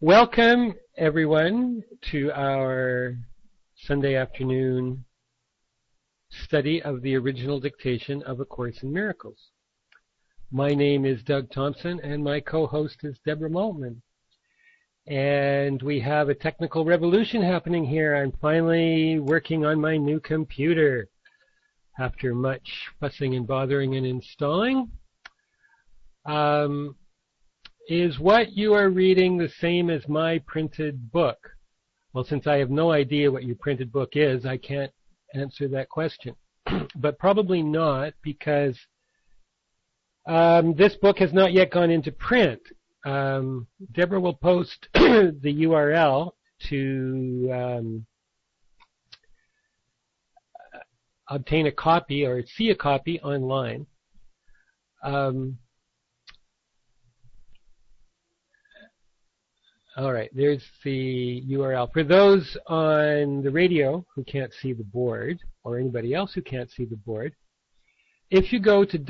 Welcome, everyone, to our Sunday afternoon study of the original dictation of A Course in Miracles. My name is Doug Thompson, and my co-host is Deborah Maltman. And we have a technical revolution happening here. I'm finally working on my new computer after much fussing and bothering and installing. Is what you are reading the same as my printed book? Well, since I have no idea what your printed book is, I can't answer that question. But probably not, because this book has not yet gone into print. Deborah will post the URL to obtain a copy or see a copy online. All right, there's the URL. For those on the radio who can't see the board, or anybody else who can't see the board, if you go to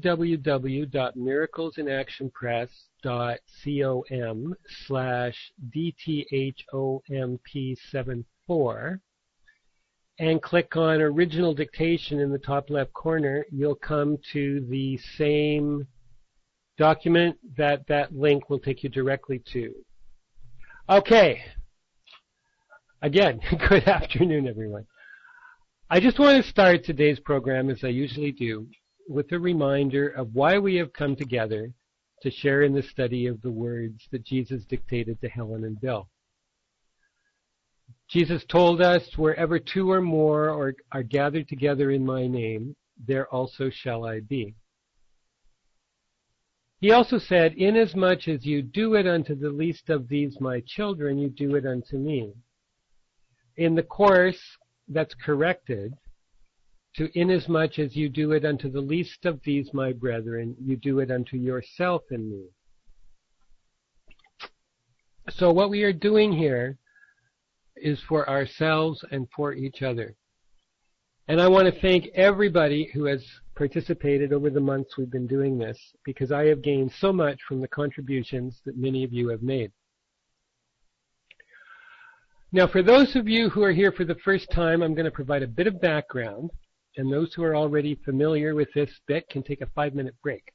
www.miraclesinactionpress.com/DTHOMP74 and click on Original Dictation in the top left corner, you'll come to the same document that link will take you directly to. Okay. Again, good afternoon, everyone. I just want to start today's program, as I usually do, with a reminder of why we have come together to share in the study of the words that Jesus dictated to Helen and Bill. Jesus told us, wherever two or more are gathered together in my name, there also shall I be. He also said, inasmuch as you do it unto the least of these my children, you do it unto me. In the Course, that's corrected to inasmuch as you do it unto the least of these my brethren, you do it unto yourself and me. So what we are doing here is for ourselves and for each other. And I want to thank everybody who has participated over the months we've been doing this, because I have gained so much from the contributions that many of you have made. Now, for those of you who are here for the first time, I'm going to provide a bit of background, and those who are already familiar with this bit can take a 5-minute break.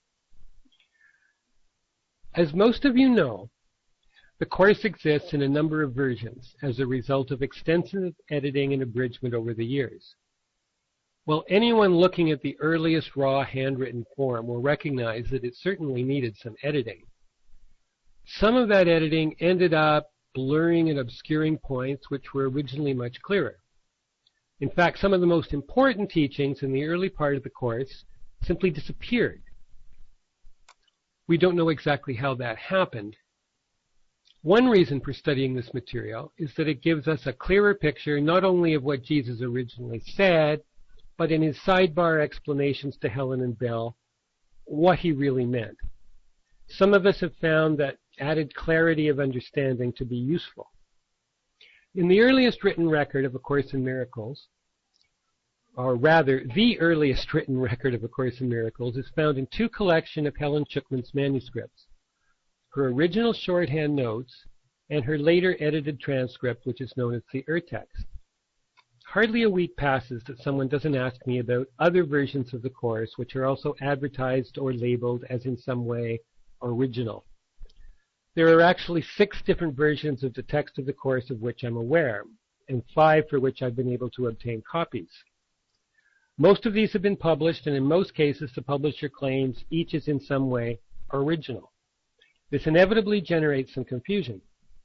As most of you know, the Course exists in a number of versions as a result of extensive editing and abridgment over the years. Well, anyone looking at the earliest raw handwritten form will recognize that it certainly needed some editing. Some of that editing ended up blurring and obscuring points which were originally much clearer. In fact, some of the most important teachings in the early part of the Course simply disappeared. We don't know exactly how that happened. One reason for studying this material is that it gives us a clearer picture not only of what Jesus originally said, but in his sidebar explanations to Helen and Bill, what he really meant. Some of us have found that added clarity of understanding to be useful. In the earliest written record of A Course in Miracles, or rather, the earliest written record of A Course in Miracles is found in two collections of Helen Schucman's manuscripts, her original shorthand notes and her later edited transcript, which is known as the Urtext. Hardly a week passes that someone doesn't ask me about other versions of the Course which are also advertised or labeled as in some way original. There are actually 6 different versions of the text of the Course of which I'm aware, and 5 for which I've been able to obtain copies. Most of these have been published, and in most cases the publisher claims each is in some way original. This inevitably generates some confusion.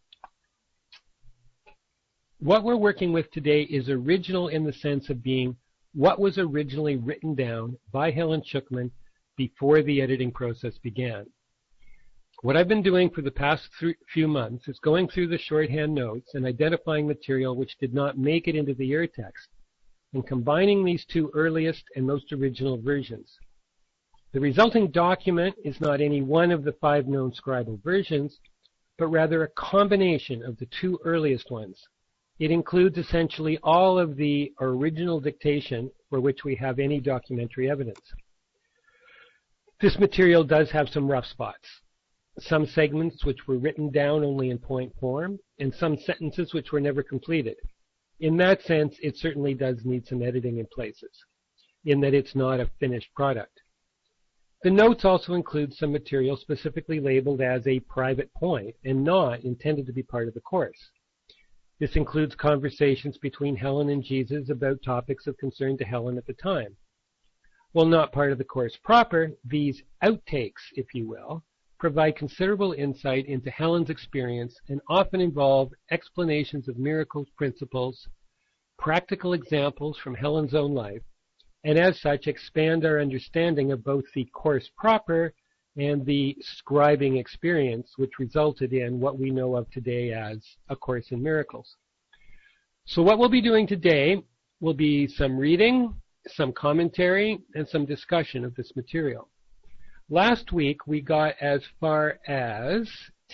What we're working with today is original in the sense of being what was originally written down by Helen Schucman before the editing process began. What I've been doing for the past few months is going through the shorthand notes and identifying material which did not make it into the Urtext, and combining these two earliest and most original versions. The resulting document is not any one of the 5 known scribal versions, but rather a combination of the 2 earliest ones. It includes essentially all of the original dictation for which we have any documentary evidence. This material does have some rough spots. some segments which were written down only in point form, and some sentences which were never completed. In that sense, it certainly does need some editing in places, in that it's not a finished product. The notes also include some material specifically labeled as a private point and not intended to be part of the course. This includes conversations between Helen and Jesus about topics of concern to Helen at the time. While not part of the course proper, these outtakes, if you will, provide considerable insight into Helen's experience and often involve explanations of miracles principles, practical examples from Helen's own life, and as such expand our understanding of both the course proper and the scribing experience, which resulted in what we know of today as A Course in Miracles. So what we'll be doing today will be some reading, some commentary, and some discussion of this material. Last week we got as far as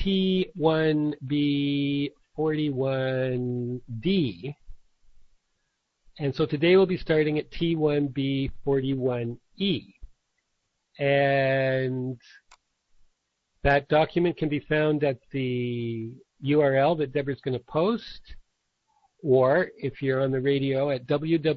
T1b41d, and so today we'll be starting at T1b41e. And that document can be found at the URL that Deborah's going to post, or if you're on the radio at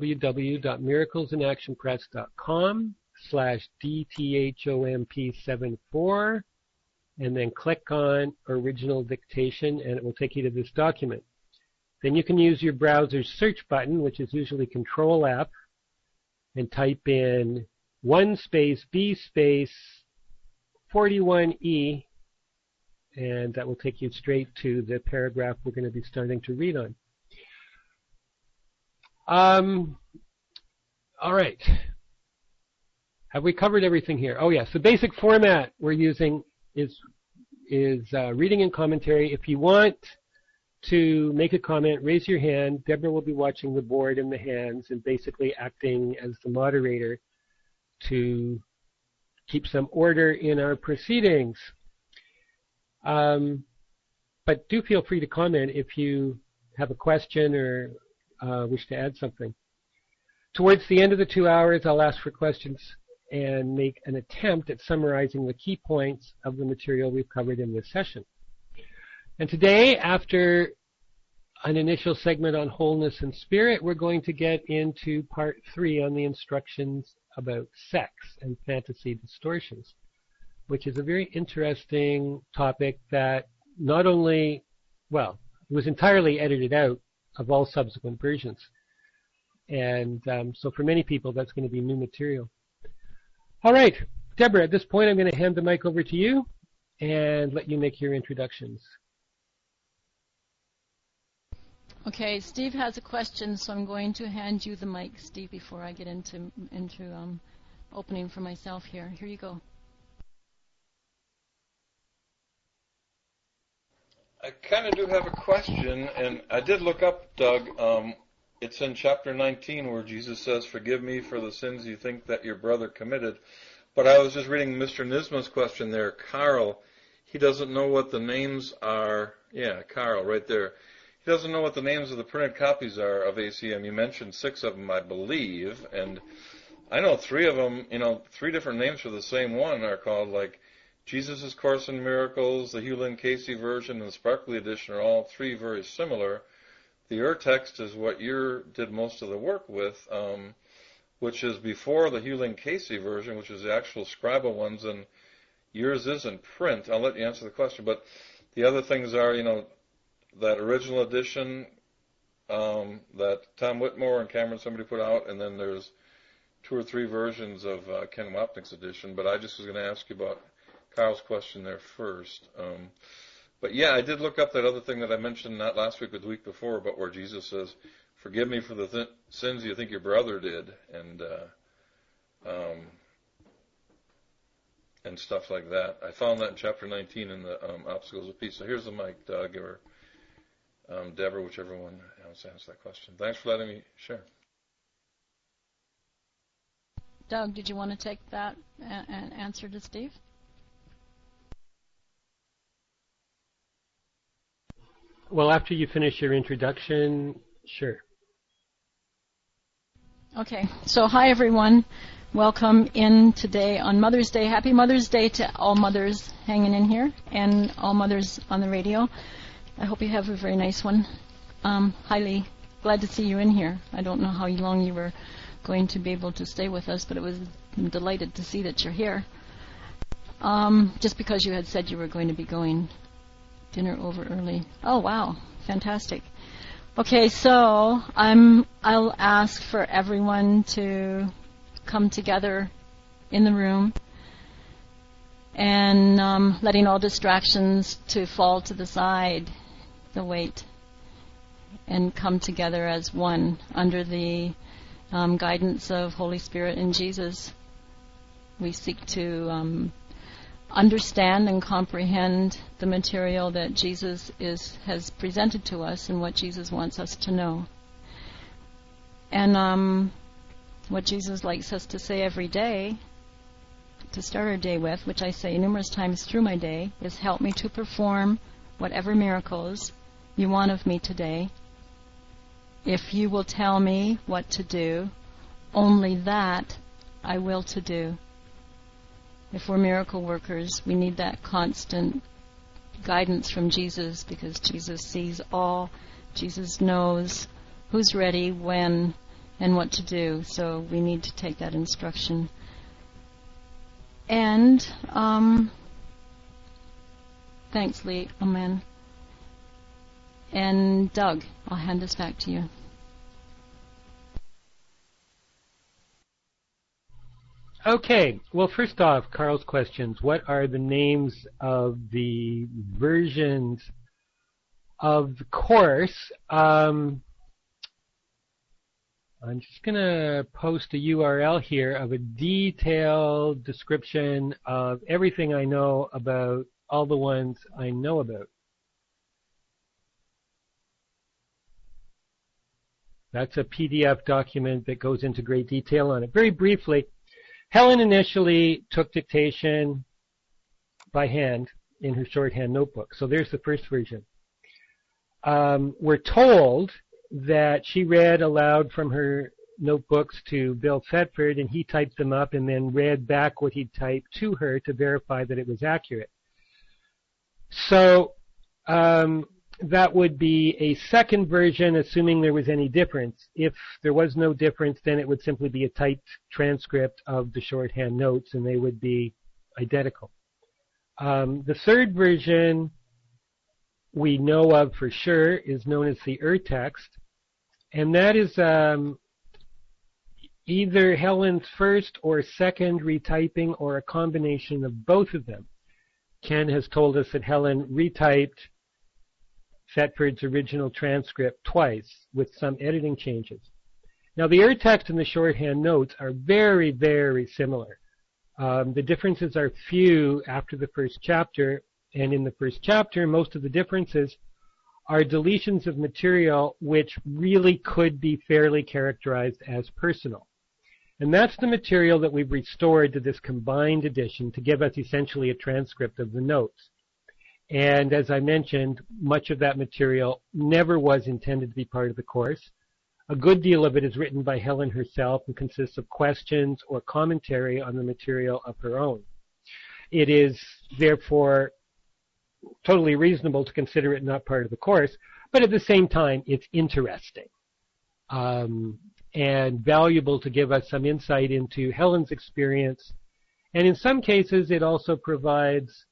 www.miraclesinactionpress.com/DTHOMP74, and then click on Original Dictation, and it will take you to this document. Then you can use your browser's search button, which is usually Control F, and type in 1 space B space 41E, and that will take you straight to the paragraph we're going to be starting to read on. All right. Have we covered everything here? Oh yes, the basic format we're using is reading and commentary. If you want to make a comment, raise your hand. Deborah will be watching the board and the hands and basically acting as the moderator to keep some order in our proceedings. But do feel free to comment if you have a question or wish to add something. Towards the end of the 2 hours, I'll ask for questions and make an attempt at summarizing the key points of the material we've covered in this session. And today, after an initial segment on wholeness and spirit, we're going to get into part 3 on the instructions about sex and fantasy distortions, which is a very interesting topic that not only, well, it was entirely edited out of all subsequent versions. And so for many people, that's going to be new material. All right, Deborah, at this point, I'm going to hand the mic over to you and let you make your introductions. Okay, Steve has a question, so I'm going to hand you the mic, Steve, before I get into opening for myself here. Here you go. I kind of do have a question, and I did look up, Doug. It's in chapter 19 where Jesus says, "Forgive me for the sins you think that your brother committed." But I was just reading Mr. Nisma's question there. Carl, he doesn't know what the names are. Yeah, Carl, right there. He doesn't know what the names of the printed copies are of ACM. You mentioned 6 of them, I believe, and I know 3 of them, 3 different names for the same one are called, like, Jesus' Course in Miracles, the Hugh Lynn Casey version, and the Sparkly edition are all 3 very similar. The Urtext is what you did most of the work with, which is before the Hugh Lynn Casey version, which is the actual Scriba ones, and yours is in print. I'll let you answer the question, but the other things are, that original edition that Tom Whitmore and Cameron somebody put out, and then there's 2 or 3 versions of Ken Wapnick's edition. But I just was going to ask you about Carl's question there first. But yeah, I did look up that other thing that I mentioned not last week but the week before, about where Jesus says, "Forgive me for the sins you think your brother did," and stuff like that. I found that in chapter 19 in the Obstacles of Peace. So here's the mic, Doug, or Deborah, whichever one wants to answer that question. Thanks for letting me share. Doug, did you want to take that and answer to Steve? Well, after you finish your introduction, sure. Okay, so hi everyone. Welcome in today on Mother's Day. Happy Mother's Day to all mothers hanging in here and all mothers on the radio. I hope you have a very nice one. Highly glad to see you in here. I don't know how long you were going to be able to stay with us, but I'm delighted to see that you're here. Just because you had said you were going to be going dinner over early. Oh, wow. Fantastic. Okay, so I'll ask for everyone to come together in the room and letting all distractions to fall to the side, the weight, and come together as one under the guidance of Holy Spirit and Jesus. We seek to understand and comprehend the material that Jesus has presented to us and what Jesus wants us to know. And what Jesus likes us to say every day, to start our day with, which I say numerous times through my day, is help me to perform whatever miracles you want of me today. If you will tell me what to do, only that I will to do. If we're miracle workers, we need that constant guidance from Jesus, because Jesus sees all. Jesus knows who's ready, when, and what to do. So we need to take that instruction. And thanks, Lee. Amen. And Doug, I'll hand this back to you. Okay, well, first off, Carl's questions. What are the names of the versions of the course? I'm just going to post a URL here of a detailed description of everything I know about all the ones I know about. That's a PDF document that goes into great detail on it. Very briefly, Helen initially took dictation by hand in her shorthand notebook. So there's the first version. We're told that she read aloud from her notebooks to Bill Thetford, and he typed them up and then read back what he'd typed to her to verify that it was accurate. So that would be a second version, assuming there was any difference. If there was no difference, then it would simply be a typed transcript of the shorthand notes, and they would be identical. The third version we know of for sure is known as the Urtext, and that is either Helen's first or second retyping or a combination of both of them. Ken has told us that Helen retyped Thetford's original transcript twice with some editing changes. Now, the Urtext and the shorthand notes are very, very similar. The differences are few after the first chapter, and in the first chapter, most of the differences are deletions of material which really could be fairly characterized as personal. And that's the material that we've restored to this combined edition to give us essentially a transcript of the notes. And as I mentioned, much of that material never was intended to be part of the course. A good deal of it is written by Helen herself and consists of questions or commentary on the material of her own. It is therefore totally reasonable to consider it not part of the course, but at the same time, it's interesting and valuable to give us some insight into Helen's experience. And in some cases, it also provides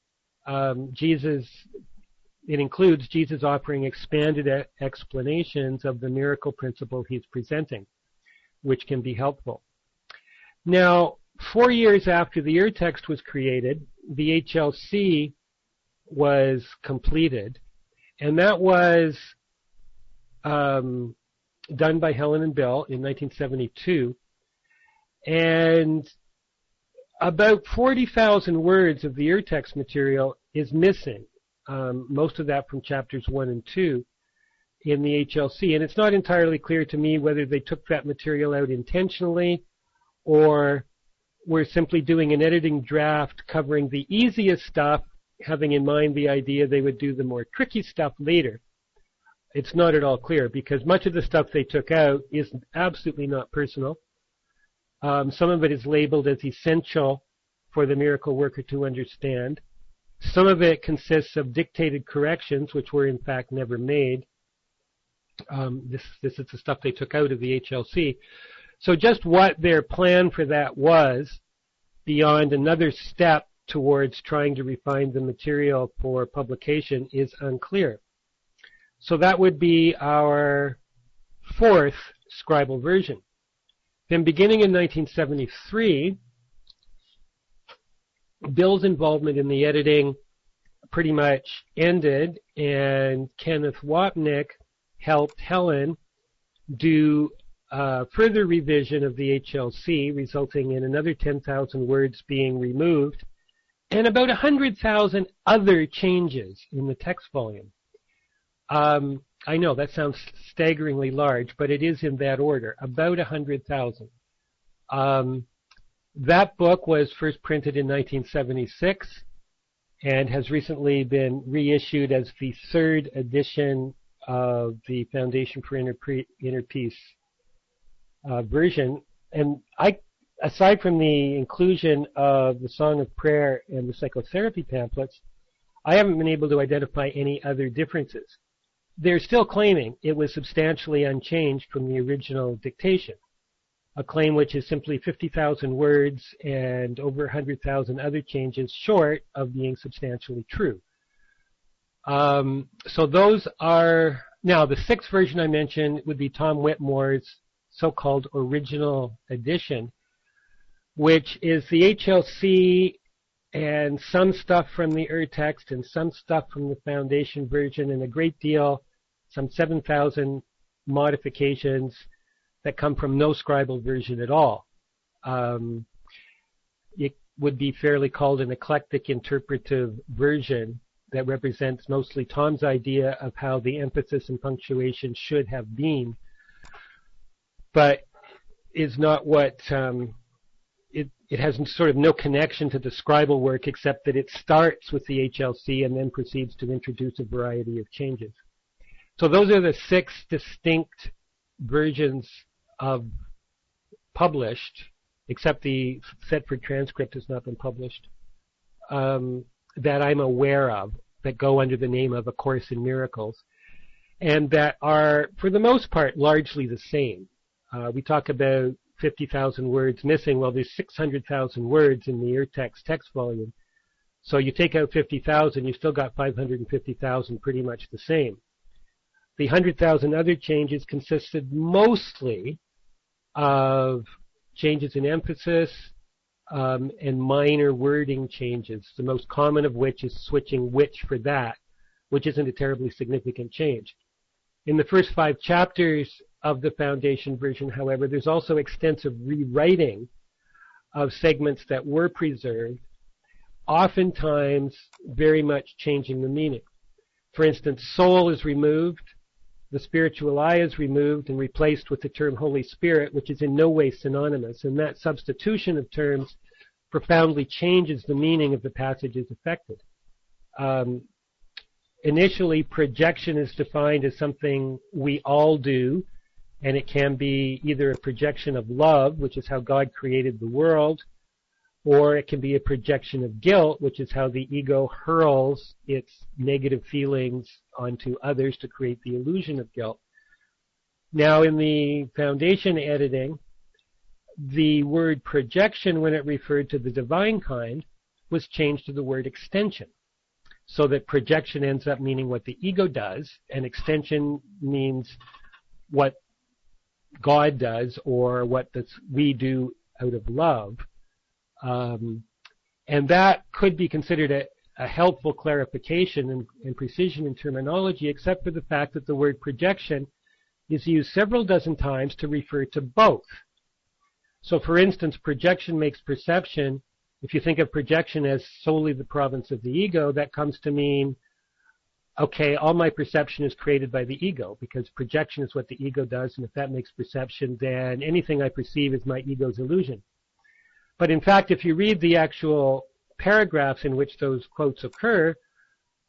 it includes Jesus offering expanded explanations of the miracle principle he's presenting, which can be helpful. Now, 4 years after the Urtext was created, the HLC was completed, and that was done by Helen and Bill in 1972, and about 40,000 words of the Urtext material is missing, most of that from chapters 1 and 2 in the HLC. And it's not entirely clear to me whether they took that material out intentionally or were simply doing an editing draft covering the easiest stuff, having in mind the idea they would do the more tricky stuff later. It's not at all clear, because much of the stuff they took out is absolutely not personal. Some of it is labeled as essential for the miracle worker to understand. Some of it consists of dictated corrections, which were in fact never made. This is the stuff they took out of the HLC. So just what their plan for that was, beyond another step towards trying to refine the material for publication, is unclear. So that would be our fourth scribal version. Then beginning in 1973, Bill's involvement in the editing pretty much ended, and Kenneth Wapnick helped Helen do further revision of the HLC, resulting in another 10,000 words being removed, and about 100,000 other changes in the text volume. I know that sounds staggeringly large, but it is in that order, about 100,000. That book was first printed in 1976 and has recently been reissued as the third edition of the Foundation for Inner Peace version. And aside from the inclusion of the Song of Prayer and the psychotherapy pamphlets, I haven't been able to identify any other differences. They're still claiming it was substantially unchanged from the original dictation, a claim which is simply 50,000 words and over 100,000 other changes short of being substantially true. So those are, now the sixth version I mentioned would be Tom Whitmore's so-called original edition, which is the HLC and some stuff from the Urtext and some stuff from the Foundation version and a great deal, some 7,000 modifications that come from no scribal version at all. It would be fairly called an eclectic interpretive version that represents mostly Tom's idea of how the emphasis and punctuation should have been, but is not what, it has sort of no connection to the scribal work except that it starts with the HLC and then proceeds to introduce a variety of changes. So those are the six distinct versions of published, except the Thetford transcript has not been published, that I'm aware of, that go under the name of A Course in Miracles, and that are, for the most part, largely the same. We talk about 50,000 words missing. Well, there's 600,000 words in the Urtext text volume. So you take out 50,000, you've still got 550,000 pretty much the same. The 100,000 other changes consisted mostly of changes in emphasis and minor wording changes, the most common of which is switching which for that, which isn't a terribly significant change. In the first 5 chapters of the Foundation version, however, there's also extensive rewriting of segments that were preserved, oftentimes very much changing the meaning. For instance, soul is removed, the spiritual I is removed and replaced with the term Holy Spirit, which is in no way synonymous, and that substitution of terms profoundly changes the meaning of the passages affected. Initially, projection is defined as something we all do, and it can be either a projection of love, which is how God created the world, or it can be a projection of guilt, which is how the ego hurls its negative feelings onto others to create the illusion of guilt. Now, in the Foundation editing, the word projection, when it referred to the divine kind, was changed to the word extension, so that projection ends up meaning what the ego does, and extension means what God does or what we do out of love. And that could be considered a helpful clarification and precision in terminology, except for the fact that the word projection is used several dozen times to refer to both. So, for instance, projection makes perception. If you think of projection as solely the province of the ego, that comes to mean, okay, all my perception is created by the ego, because projection is what the ego does, and if that makes perception, then anything I perceive is my ego's illusion. But in fact, if you read the actual paragraphs in which those quotes occur,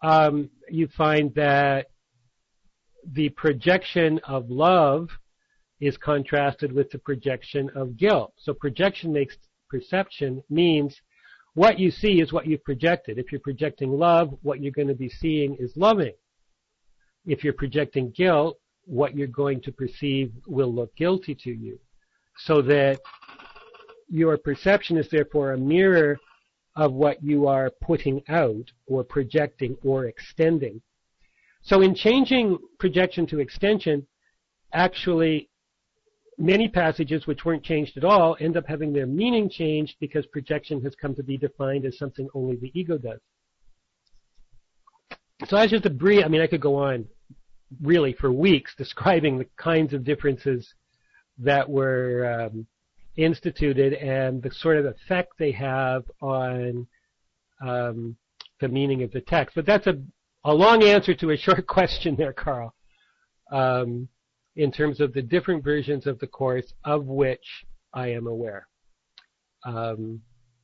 you find that the projection of love is contrasted with the projection of guilt. So projection makes perception means what you see is what you've projected. If you're projecting love, what you're going to be seeing is loving. If you're projecting guilt, what you're going to perceive will look guilty to you. So that your perception is therefore a mirror of what you are putting out or projecting or extending. So in changing projection to extension, actually many passages which weren't changed at all end up having their meaning changed because projection has come to be defined as something only the ego does. So that's just a brief, I could go on really for weeks describing the kinds of differences that were instituted and the sort of effect they have on the meaning of the text. But that's a long answer to a short question there, Carl, in terms of the different versions of the Course of which I am aware. And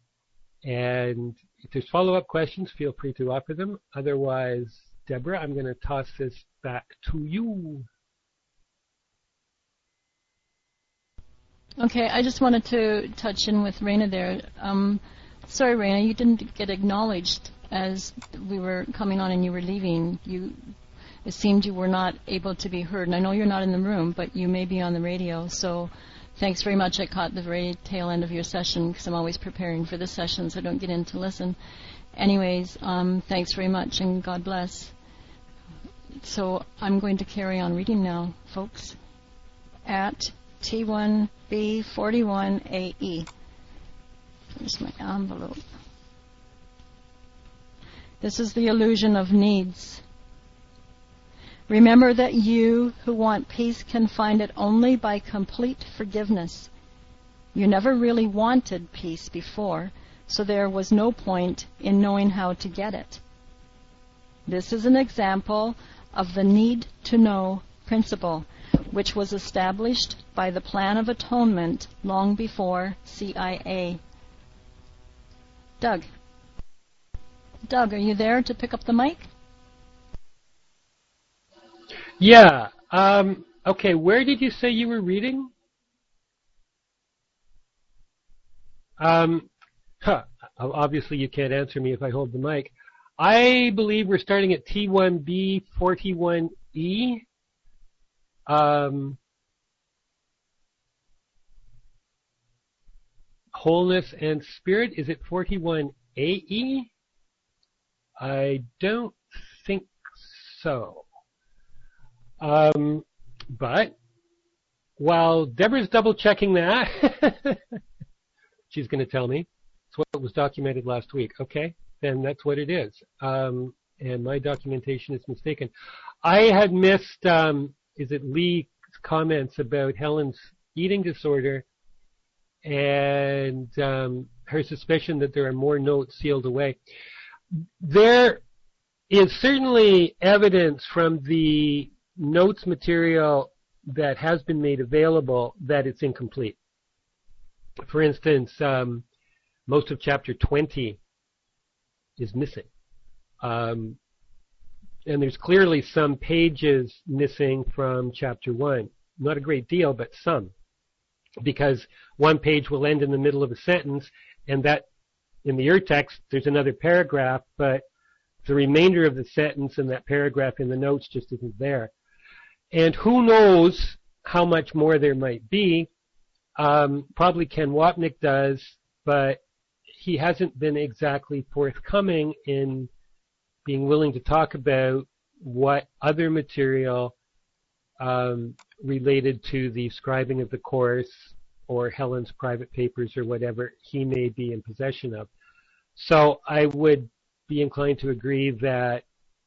if there's follow-up questions, feel free to offer them. Otherwise, Deborah, I'm going to toss this back to you. Okay, I just wanted to touch in with Raina there. Sorry, Raina, you didn't get acknowledged as we were coming on and you were leaving. It seemed you were not able to be heard. And I know you're not in the room, but you may be on the radio. So thanks very much. I caught the very tail end of your session because I'm always preparing for the session, so I don't get in to listen. Anyways, thanks very much and God bless. So I'm going to carry on reading now, folks, at T1B41AE. Here's my envelope. This is the illusion of needs. Remember that you who want peace can find it only by complete forgiveness. You never really wanted peace before, so there was no point in knowing how to get it. This is an example of the need to know principle, which was established by the Plan of Atonement long before CIA. Doug, are you there to pick up the mic? Yeah. Okay, where did you say you were reading? Obviously you can't answer me if I hold the mic. I believe we're starting at T1B41E. Wholeness and Spirit. Is it 41AE? I don't think so. But while Deborah's double checking that, she's going to tell me it's what was documented last week. Okay, then that's what it is. And my documentation is mistaken. I had missed, is it Lee's comments about Helen's eating disorder and her suspicion that there are more notes sealed away. There is certainly evidence from the notes material that has been made available that it's incomplete. For instance, most of chapter 20 is missing. And there's clearly some pages missing from chapter 1. Not a great deal, but some. Because one page will end in the middle of a sentence, and that, in the text, there's another paragraph, but the remainder of the sentence in that paragraph in the notes just isn't there. And who knows how much more there might be. Probably Ken Wapnick does, but he hasn't been exactly forthcoming in being willing to talk about what other material related to the scribing of the Course or Helen's private papers or whatever he may be in possession of. So I would be inclined to agree that,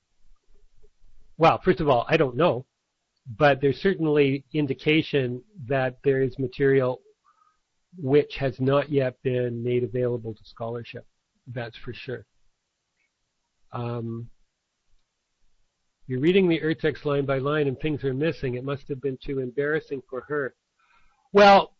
well, first of all, I don't know, but there's certainly indication that there is material which has not yet been made available to scholarship. That's for sure. You're reading the text line by line and things are missing. It must have been too embarrassing for her. Well,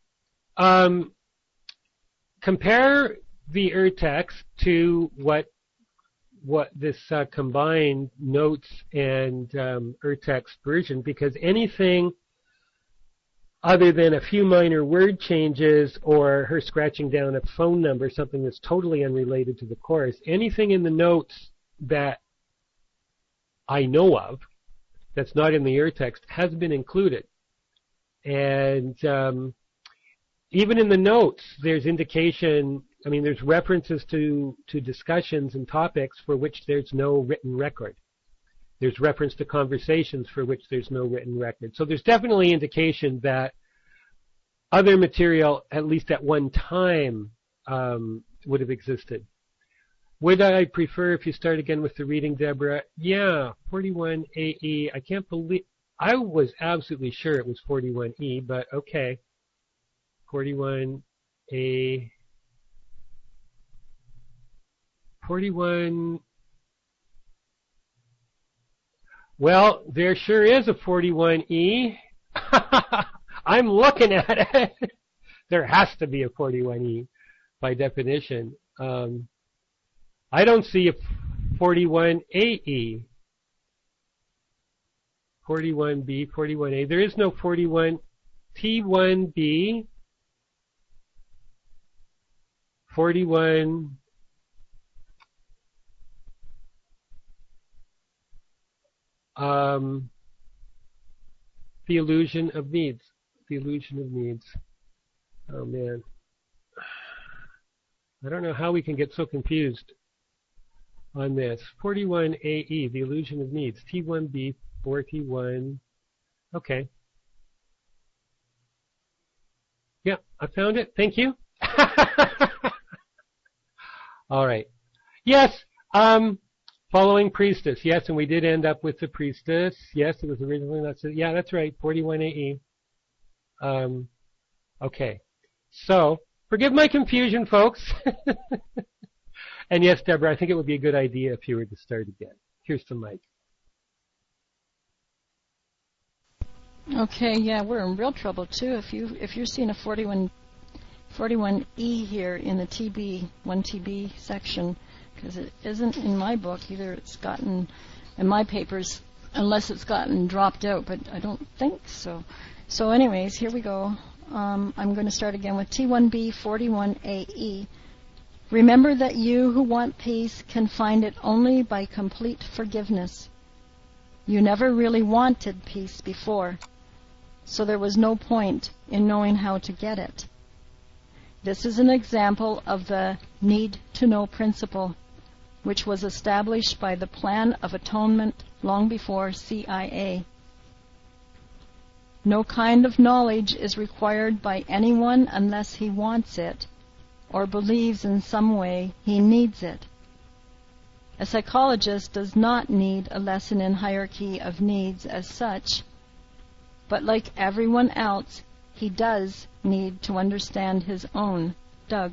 compare the text to what this combined notes and text version, because anything other than a few minor word changes or her scratching down a phone number, something that's totally unrelated to the course. Anything in the notes that I know of that's not in the urtext has been included. And even in the notes, there's indication, there's references to discussions and topics for which there's no written record. There's reference to conversations for which there's no written record. So there's definitely indication that other material, at least at one time, would have existed. Would I prefer if you start again with the reading, Deborah? Yeah, 41 AE. I can't believe, I was absolutely sure it was 41E, but okay. 41A. 41. Well, there sure is a 41E. I'm looking at it. There has to be a 41E by definition. I don't see a 41AE. 41B, 41A. There is no 41 T1B. 41 the illusion of needs. The illusion of needs. Oh man. I don't know how we can get so confused on this. 41AE, the illusion of needs. T1B, 4T1. Okay. Yeah, I found it. Thank you. All right. Yes, following priestess. Yes, and we did end up with the priestess. Yes, it was originally, yeah, that's right, 41AE. Okay. So, forgive my confusion, folks. And yes, Deborah, I think it would be a good idea if you were to start again. Here's the mic. Okay, yeah, we're in real trouble too. If you're seeing a 41E here in the 1TB section, because it isn't in my book either. It's gotten in my papers, unless it's gotten dropped out, but I don't think so. So anyways, here we go. I'm going to start again with T1B 41AE. Remember that you who want peace can find it only by complete forgiveness. You never really wanted peace before, so there was no point in knowing how to get it. This is an example of the need-to-know principle, which was established by the Plan of Atonement long before CIA. No kind of knowledge is required by anyone unless he wants it, or believes in some way he needs it. A psychologist does not need a lesson in hierarchy of needs as such, but like everyone else, he does need to understand his own. Doug.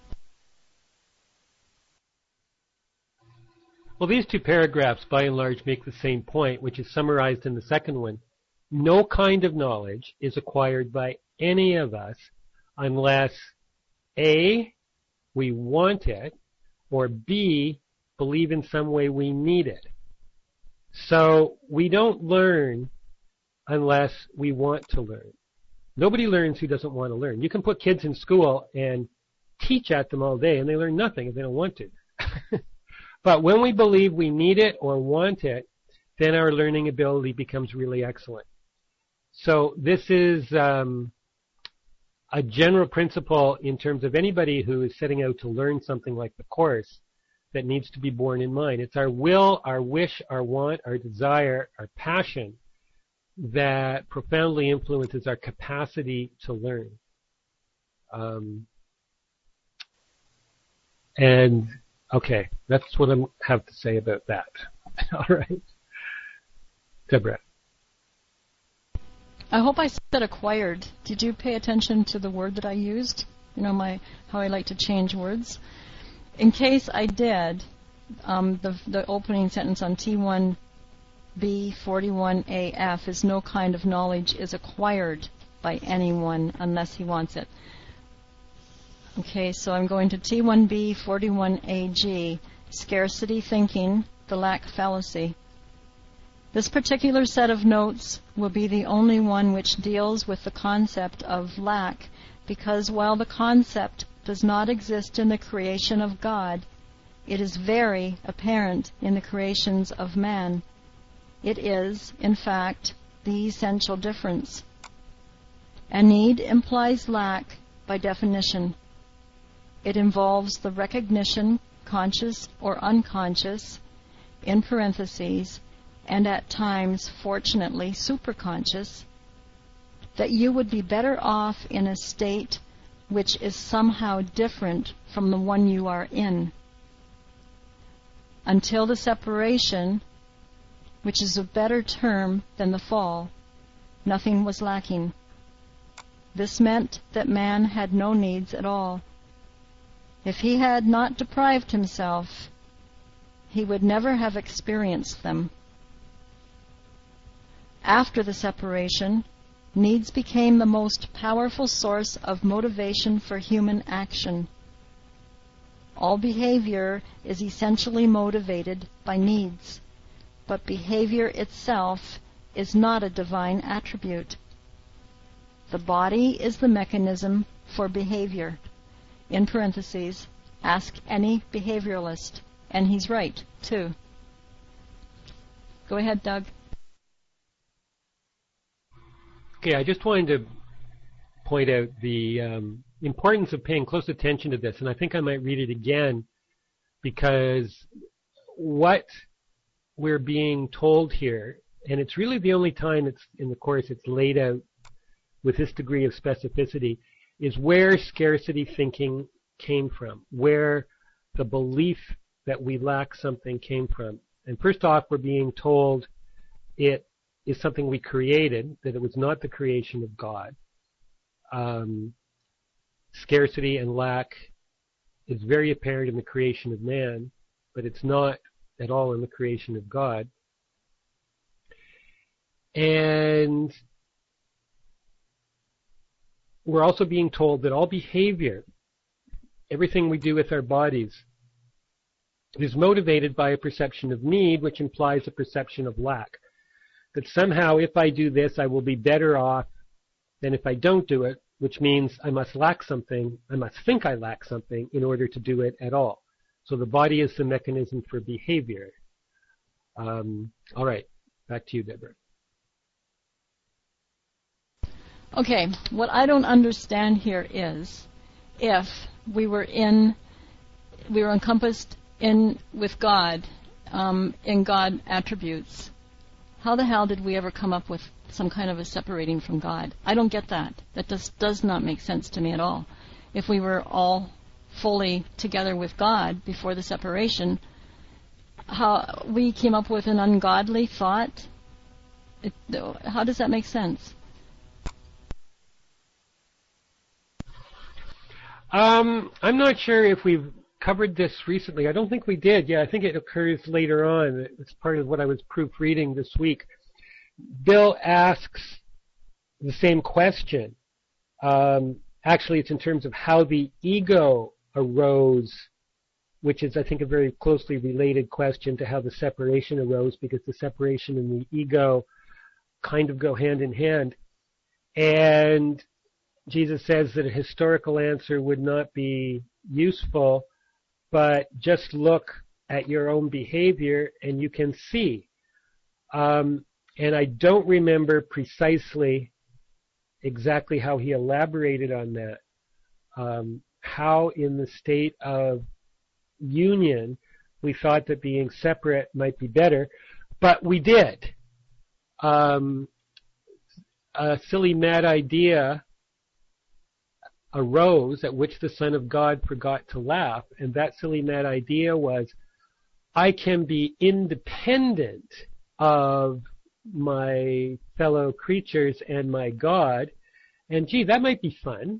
Well, these two paragraphs, by and large, make the same point, which is summarized in the second one. No kind of knowledge is acquired by any of us unless A, we want it, or B, believe in some way we need it. So we don't learn unless we want to learn. Nobody learns who doesn't want to learn. You can put kids in school and teach at them all day, and they learn nothing if they don't want to. But when we believe we need it or want it, then our learning ability becomes really excellent. So this is a general principle in terms of anybody who is setting out to learn something like the Course that needs to be borne in mind. It's our will, our wish, our want, our desire, our passion that profoundly influences our capacity to learn. And okay, that's what I have to say about that. All right. Deborah. I hope I said acquired. Did you pay attention to the word that I used? You know how I like to change words. In case I did, the opening sentence on T1B 41AF is no kind of knowledge is acquired by anyone unless he wants it. Okay, so I'm going to T1B 41AG, scarcity thinking, the lack fallacy. This particular set of notes will be the only one which deals with the concept of lack, because while the concept does not exist in the creation of God, it is very apparent in the creations of man. It is, in fact, the essential difference. A need implies lack by definition. It involves the recognition, conscious or unconscious, in parentheses, and at times, fortunately, superconscious, that you would be better off in a state which is somehow different from the one you are in. Until the separation, which is a better term than the fall, nothing was lacking. This meant that man had no needs at all. If he had not deprived himself, he would never have experienced them. After the separation, needs became the most powerful source of motivation for human action. All behavior is essentially motivated by needs, but behavior itself is not a divine attribute. The body is the mechanism for behavior. In parentheses, ask any behavioralist, and he's right, too. Go ahead, Doug. Okay, I just wanted to point out the importance of paying close attention to this, and I think I might read it again, because what we're being told here, and it's really the only time it's in the course it's laid out with this degree of specificity, is where scarcity thinking came from, where the belief that we lack something came from. And first off, we're being told it is something we created, that it was not the creation of God. Scarcity and lack is very apparent in the creation of man, but it's not at all in the creation of God. And we're also being told that all behavior, everything we do with our bodies, is motivated by a perception of need, which implies a perception of lack. That somehow if I do this, I will be better off than if I don't do it, which means I must lack something, I must think I lack something in order to do it at all. So the body is the mechanism for behavior. All right, back to you, Deborah. Okay, what I don't understand here is, if we were encompassed in with God, in God attributes, how the hell did we ever come up with some kind of a separating from God? I don't get that. That does not make sense to me at all. If we were all fully together with God before the separation, how we came up with an ungodly thought, how does that make sense? I'm not sure if we've covered this recently. I don't think we did. Yeah, I think it occurs later on. It's part of what I was proofreading this week. Bill asks the same question. Actually, it's in terms of how the ego arose, which is, I think, a very closely related question to how the separation arose, because the separation and the ego kind of go hand in hand. And Jesus says that a historical answer would not be useful, but just look at your own behavior and you can see. And I don't remember precisely exactly how he elaborated on that, how in the state of union we thought that being separate might be better, but we did. A silly mad idea arose at which the Son of God forgot to laugh, and that silly mad idea was, I can be independent of my fellow creatures and my God, and gee, that might be fun.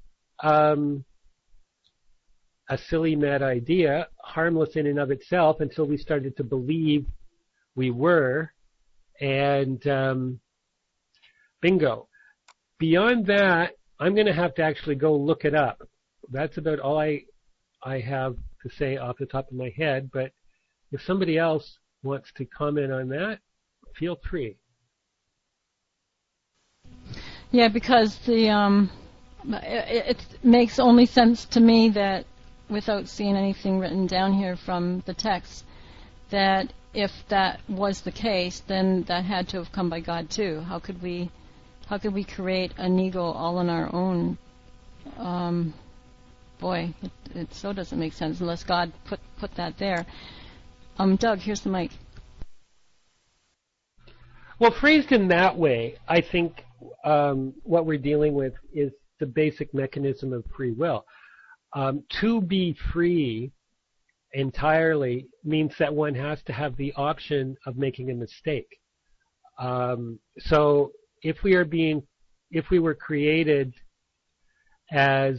A silly mad idea, harmless in and of itself, until we started to believe we were, and bingo. Beyond that, I'm going to have to actually go look it up. That's about all I have to say off the top of my head, but if somebody else wants to comment on that, feel free. Yeah, because it makes only sense to me that, without seeing anything written down here from the text, that if that was the case, then that had to have come by God too. How could we create an ego all on our own? It so doesn't make sense unless God put that there. Doug, here's the mic. Well, phrased in that way, I think what we're dealing with is the basic mechanism of free will. To be free entirely means that one has to have the option of making a mistake. So if we were created as,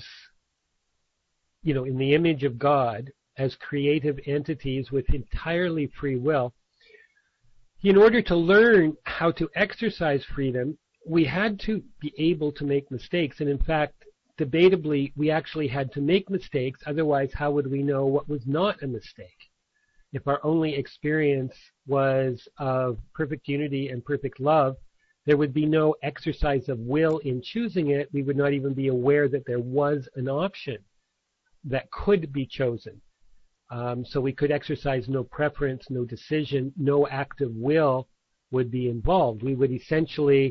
in the image of God, as creative entities with entirely free will, in order to learn how to exercise freedom, we had to be able to make mistakes. And in fact, debatably, we actually had to make mistakes. Otherwise, how would we know what was not a mistake? If our only experience was of perfect unity and perfect love, there would be no exercise of will in choosing it. We would not even be aware that there was an option that could be chosen. So we could exercise no preference, no decision, no act of will would be involved. We would essentially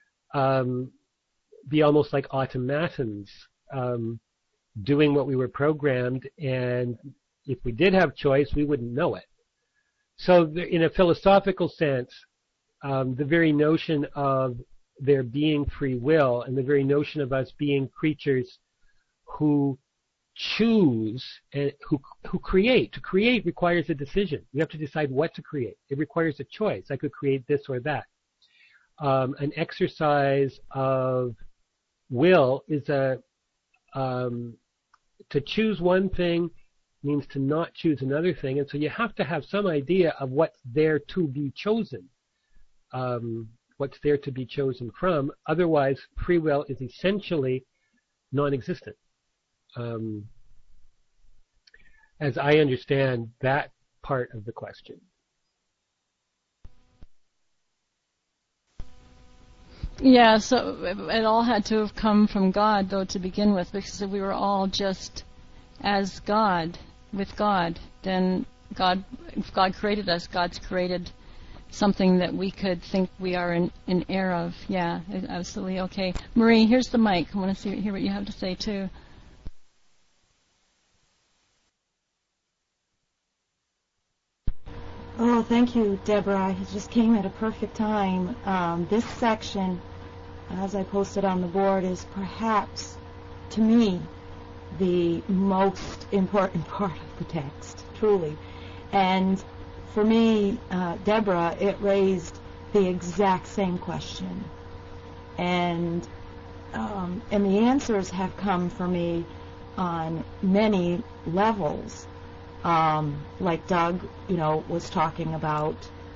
be almost like automatons, doing what we were programmed, and if we did have choice, we wouldn't know it. So in a philosophical sense, the very notion of there being free will and the very notion of us being creatures who choose and who create. To create requires a decision. You have to decide what to create. It requires a choice. I could create this or that. An exercise of will is to choose one thing means to not choose another thing, and so you have to have some idea of what's there to be chosen, what's there to be chosen from. Otherwise, free will is essentially non-existent. As I understand that part of the question. Yeah, so it all had to have come from God, though, to begin with, because if we were all just as God, with God, then if God created us, God's created something that we could think we are in air of. Yeah, absolutely. Okay. Marie, here's the mic. I want to hear what you have to say, too. Oh, thank you, Deborah. It just came at a perfect time. This section, as I posted on the board, is perhaps, to me, the most important part of the text, truly. And for me, Deborah, it raised the exact same question. And the answers have come for me on many levels. Like Doug, was talking about,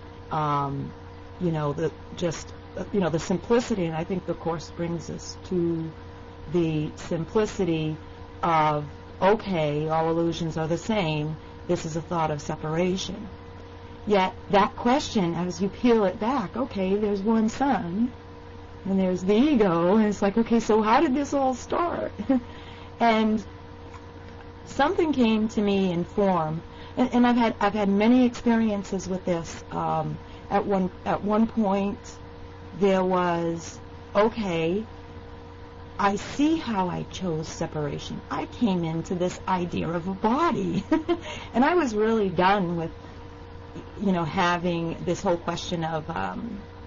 the simplicity, and I think the Course brings us to the simplicity of, okay, all illusions are the same, this is a thought of separation. Yet that question, as you peel it back, okay, there's one sun, and there's the ego, and it's like, okay, so how did this all start? And something came to me in form, and I've had many experiences with this. At one point, there was, okay, I see how I chose separation. I came into this idea of a body, and I was really done with, having this whole question of, I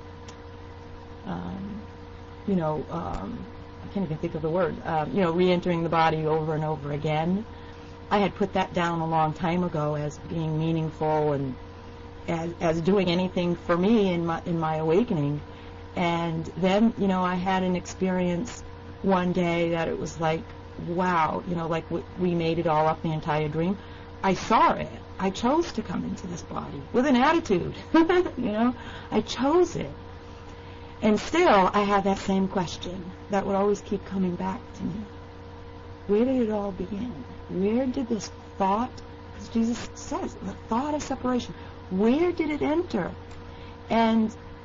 can't even think of the word, re-entering the body over and over again. I had put that down a long time ago as being meaningful and as doing anything for me in my awakening. And then, I had an experience one day that it was like, wow, like we made it all up, the entire dream. I saw it. I chose to come into this body with an attitude, I chose it. And still, I had that same question that would always keep coming back to me. Where did it all begin? Where did this thought, because Jesus says, the thought of separation, where did it enter? And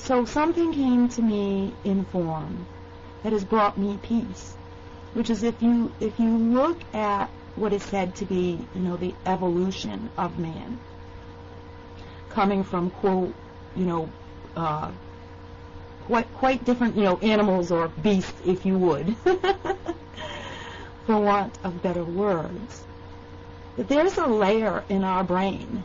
so something came to me in form that has brought me peace, which is if you look at what is said to be, the evolution of man, coming from, quote, quite different, animals or beasts, if you would, for want of better words. But there's a layer in our brain.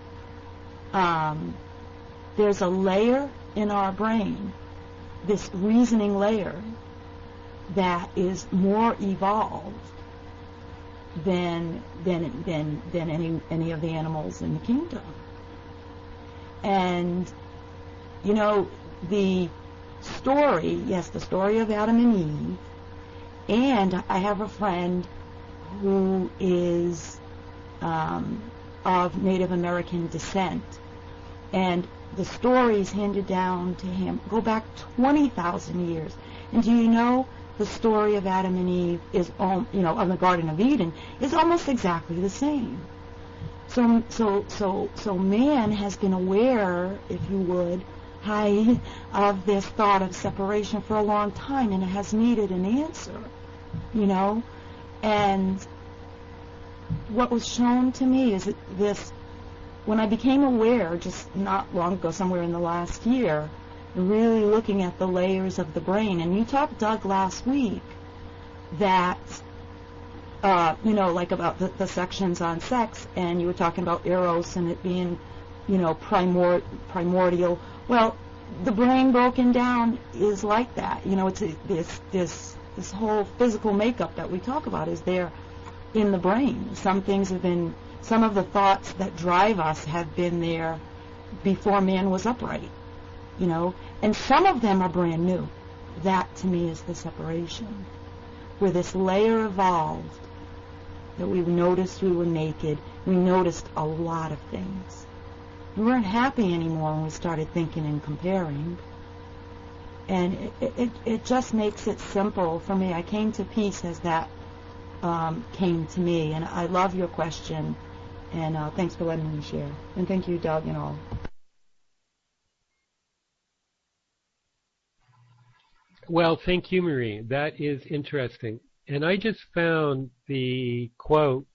There's a layer in our brain, this reasoning layer, that is more evolved than any of the animals in the kingdom. And the story, yes, the story of Adam and Eve, and I have a friend who is of Native American descent, and the stories handed down to him go back 20,000 years. And do you know the story of Adam and Eve is, of the Garden of Eden, is almost exactly the same. So man has been aware, if you would, of this thought of separation for a long time, and it has needed an answer, And what was shown to me is that when I became aware, just not long ago, somewhere in the last year, really looking at the layers of the brain. And you talked, Doug, last week that, like about the sections on sex, and you were talking about Eros and it being, primordial. Well, the brain broken down is like that. It's this whole physical makeup that we talk about is there in the brain. Some of the thoughts that drive us have been there before man was upright, and some of them are brand new. That, to me, is the separation, where this layer evolved, that we noticed we were naked. We noticed a lot of things. We weren't happy anymore when we started thinking and comparing. And it just makes it simple for me. I came to peace as that came to me. And I love your question. And thanks for letting me share. And thank you, Doug, and all. Well, thank you, Marie. That is interesting. And I just found the quote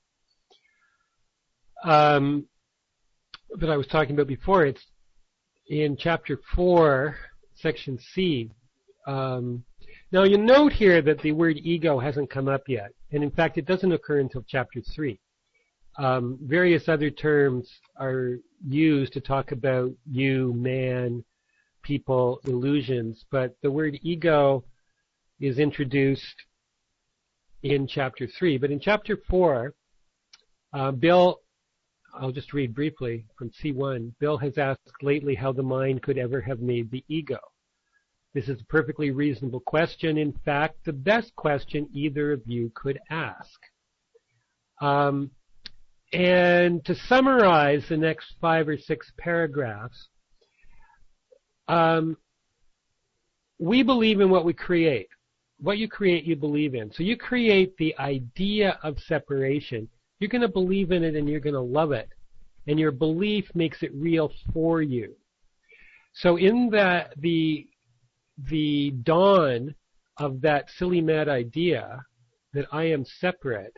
that I was talking about before. It's in chapter 4, section C. Now, you note here that the word ego hasn't come up yet. And in fact, it doesn't occur until chapter 3. Various other terms are used to talk about you, man, people, illusions, but the word ego is introduced in chapter 3. But in chapter 4, Bill, I'll just read briefly from C1. Bill has asked lately how the mind could ever have made the ego. This is a perfectly reasonable question. In fact, the best question either of you could ask. And to summarize the next 5 or 6 paragraphs, we believe in what we create. What you create, you believe in. So you create the idea of separation. You're going to believe in it and you're going to love it. And your belief makes it real for you. So in that, the dawn of that silly mad idea that I am separate,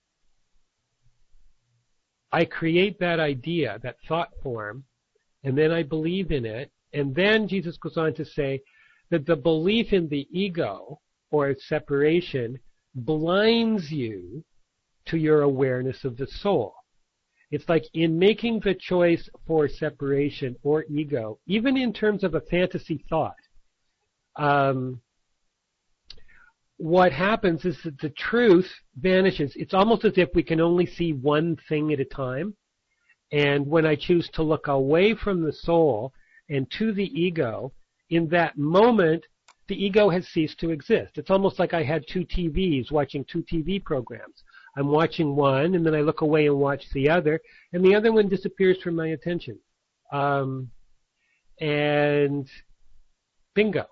I create that idea, that thought form, and then I believe in it. And then Jesus goes on to say that the belief in the ego or separation blinds you to your awareness of the soul. It's like in making the choice for separation or ego, even in terms of a fantasy thought, what happens is that the truth vanishes. It's almost as if we can only see one thing at a time. And when I choose to look away from the soul and to the ego, in that moment, the ego has ceased to exist. It's almost like I had 2 TVs watching 2 TV programs. I'm watching one, and then I look away and watch the other, and the other one disappears from my attention. And bingo.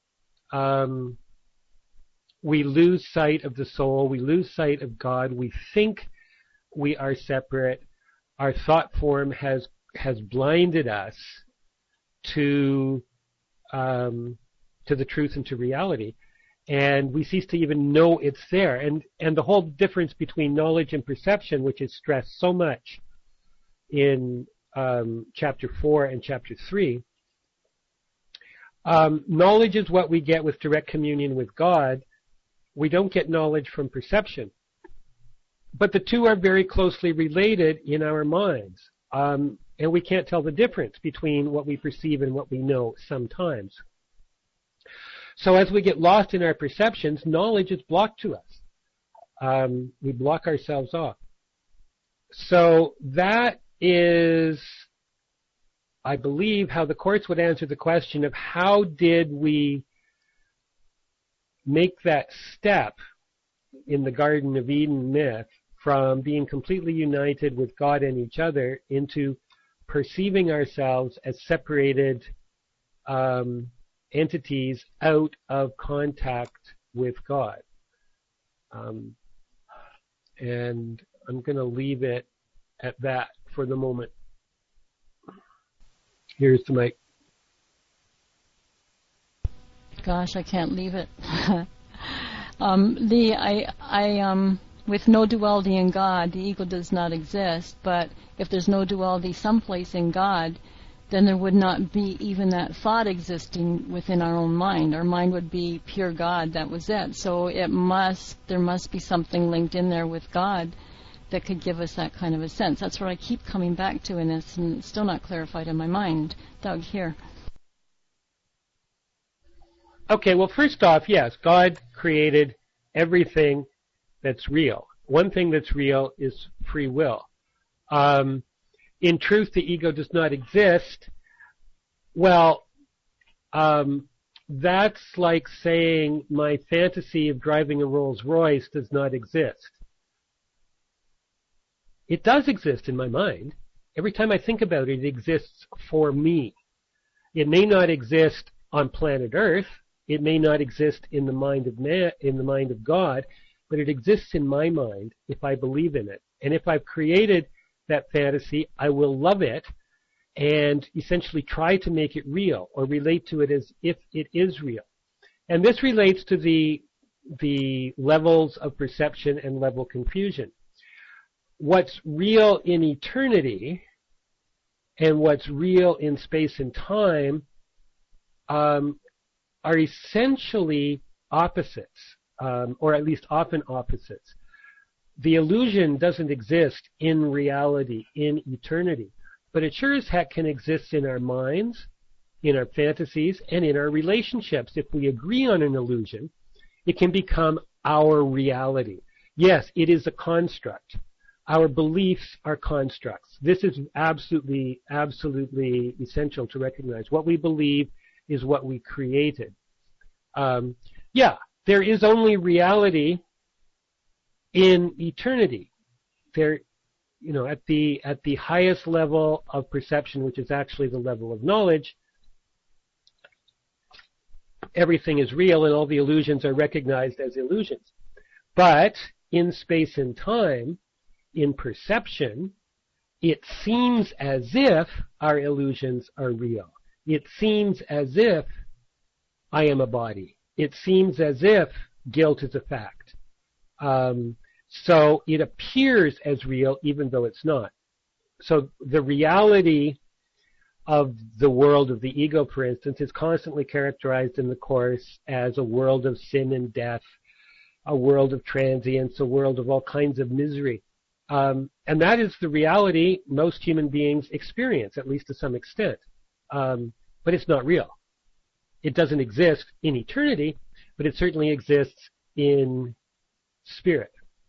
We lose sight of the soul. We lose sight of God. We think we are separate. Our thought form has blinded us to the truth and to reality. And we cease to even know it's there. And the whole difference between knowledge and perception, which is stressed so much in chapter 4 and chapter 3, knowledge is what we get with direct communion with God. We don't get knowledge from perception. But the two are very closely related in our minds. And we can't tell the difference between what we perceive and what we know sometimes. So as we get lost in our perceptions, knowledge is blocked to us. We block ourselves off. So that is, I believe, how the Course would answer the question of how did we make that step in the Garden of Eden myth from being completely united with God and each other into perceiving ourselves as separated entities out of contact with God. And I'm going to leave it at that for the moment. Here's the mic. Gosh, I can't leave it. With no duality in God, the ego does not exist. But if there's no duality someplace in God, then there would not be even that thought existing within our own mind. Our mind would be pure God. That was it. So there must be something linked in there with God that could give us that kind of a sense. That's what I keep coming back to in this, and it's still not clarified in my mind. Doug, here. Okay, well, first off, yes, God created everything that's real. One thing that's real is free will. In truth, the ego does not exist. Well, that's like saying my fantasy of driving a Rolls Royce does not exist. It does exist in my mind. Every time I think about it, it exists for me. It may not exist on planet Earth. It may not exist in the mind of man, in the mind of God, but it exists in my mind if I believe in it. And if I've created that fantasy, I will love it and essentially try to make it real or relate to it as if it is real. And this relates to the levels of perception and level confusion. What's real in eternity and what's real in space and time are essentially opposites, or at least often opposites. The illusion doesn't exist in reality, in eternity, but it sure as heck can exist in our minds, in our fantasies, and in our relationships. If we agree on an illusion, it can become our reality. Yes, it is a construct. Our beliefs are constructs. This is absolutely essential to recognize. What we believe is what we created. There is only reality in eternity. There, at the highest level of perception, which is actually the level of knowledge, everything is real and all the illusions are recognized as illusions. But in space and time, in perception, it seems as if our illusions are real. It seems as if I am a body. It seems as if guilt is a fact. So it appears as real even though it's not. So the reality of the world of the ego, for instance, is constantly characterized in the Course as a world of sin and death, a world of transience, a world of all kinds of misery. And that is the reality most human beings experience, at least to some extent. But it's not real. It doesn't exist in eternity, but it certainly exists in spirit.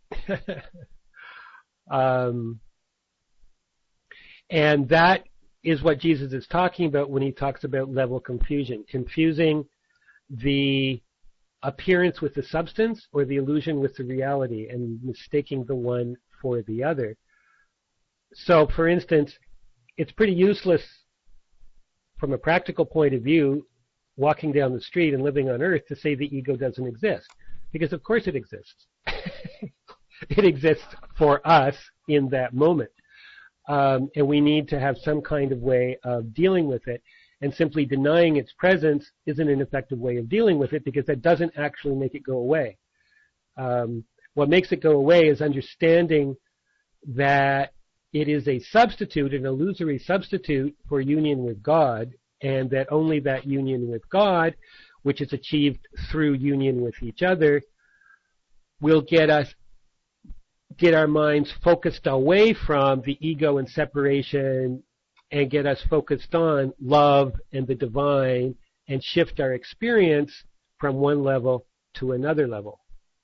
And that is what Jesus is talking about when he talks about level confusion, confusing the appearance with the substance or the illusion with the reality and mistaking the one for the other. So, for instance, it's pretty useless from a practical point of view, walking down the street and living on Earth, to say the ego doesn't exist. Because of course it exists. It exists for us in that moment. And we need to have some kind of way of dealing with it. and simply denying its presence isn't an effective way of dealing with it, because that doesn't actually make it go away. What makes it go away is understanding that it is a substitute, an illusory substitute for union with God, and that only that union with God, which is achieved through union with each other, will get our minds focused away from the ego and separation and get us focused on love and the divine and shift our experience from one level to another level.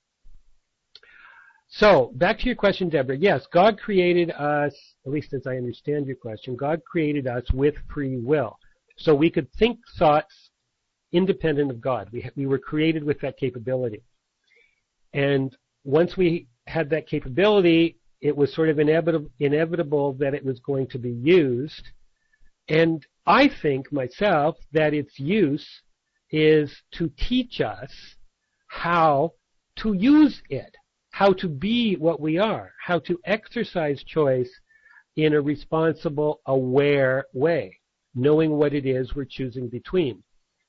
So, back to your question, Deborah. Yes, God created us, at least as I understand your question, God created us with free will. So we could think thoughts independent of God. We were created with that capability. And once we had that capability, it was sort of inevitable that it was going to be used. And I think myself that its use is to teach us how to use it, how to be what we are, how to exercise choice in a responsible, aware way, knowing what it is we're choosing between.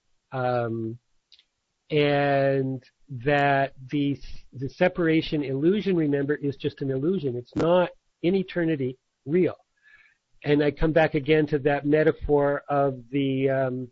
And that the separation illusion, remember, is just an illusion. It's not in eternity real. And I come back again to that metaphor of the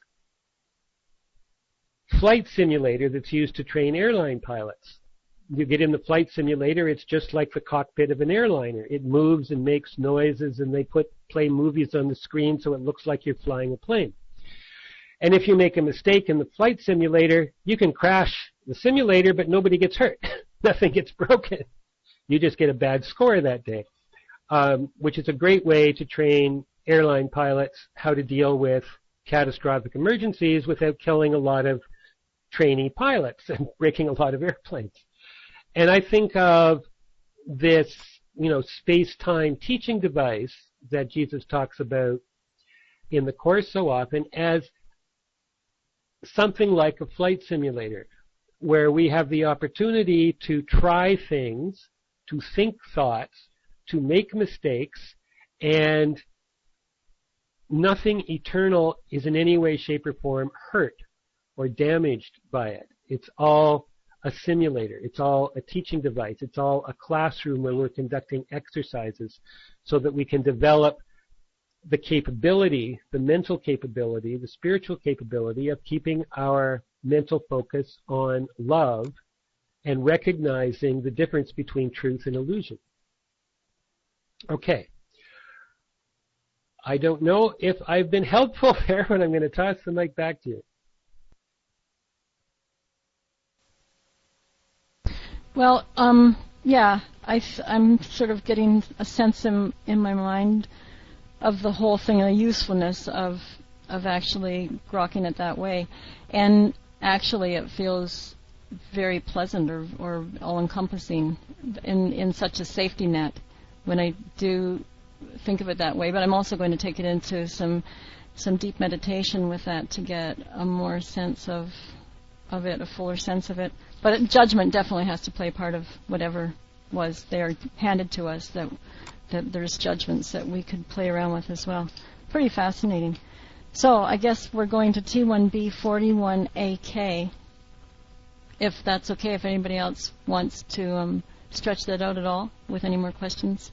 flight simulator that's used to train airline pilots. You get in the flight simulator, it's just like the cockpit of an airliner. It moves and makes noises, and they play movies on the screen so it looks like you're flying a plane. And if you make a mistake in the flight simulator, you can crash the simulator, but nobody gets hurt. Nothing gets broken. You just get a bad score that day, which is a great way to train airline pilots how to deal with catastrophic emergencies without killing a lot of trainee pilots and breaking a lot of airplanes. And I think of this, space-time teaching device that Jesus talks about in the Course so often as something like a flight simulator, where we have the opportunity to try things, to think thoughts, to make mistakes, and nothing eternal is in any way, shape, or form hurt or damaged by it. It's all a simulator. It's all a teaching device. It's all a classroom where we're conducting exercises so that we can develop the capability, the mental capability, the spiritual capability of keeping our mental focus on love and recognizing the difference between truth and illusion. Okay. I don't know if I've been helpful there, but I'm going to toss the mic back to you. Well, yeah, I'm sort of getting a sense in my mind of the whole thing, the usefulness of actually grokking it that way. And actually it feels very pleasant or all-encompassing in such a safety net when I do think of it that way. But I'm also going to take it into some deep meditation with that to get a more sense of it, a fuller sense of it. But judgment definitely has to play part of whatever was there handed to us, that there's judgments that we could play around with as well. Pretty fascinating. So I guess we're going to T1B41AK, if that's okay, if anybody else wants to stretch that out at all with any more questions.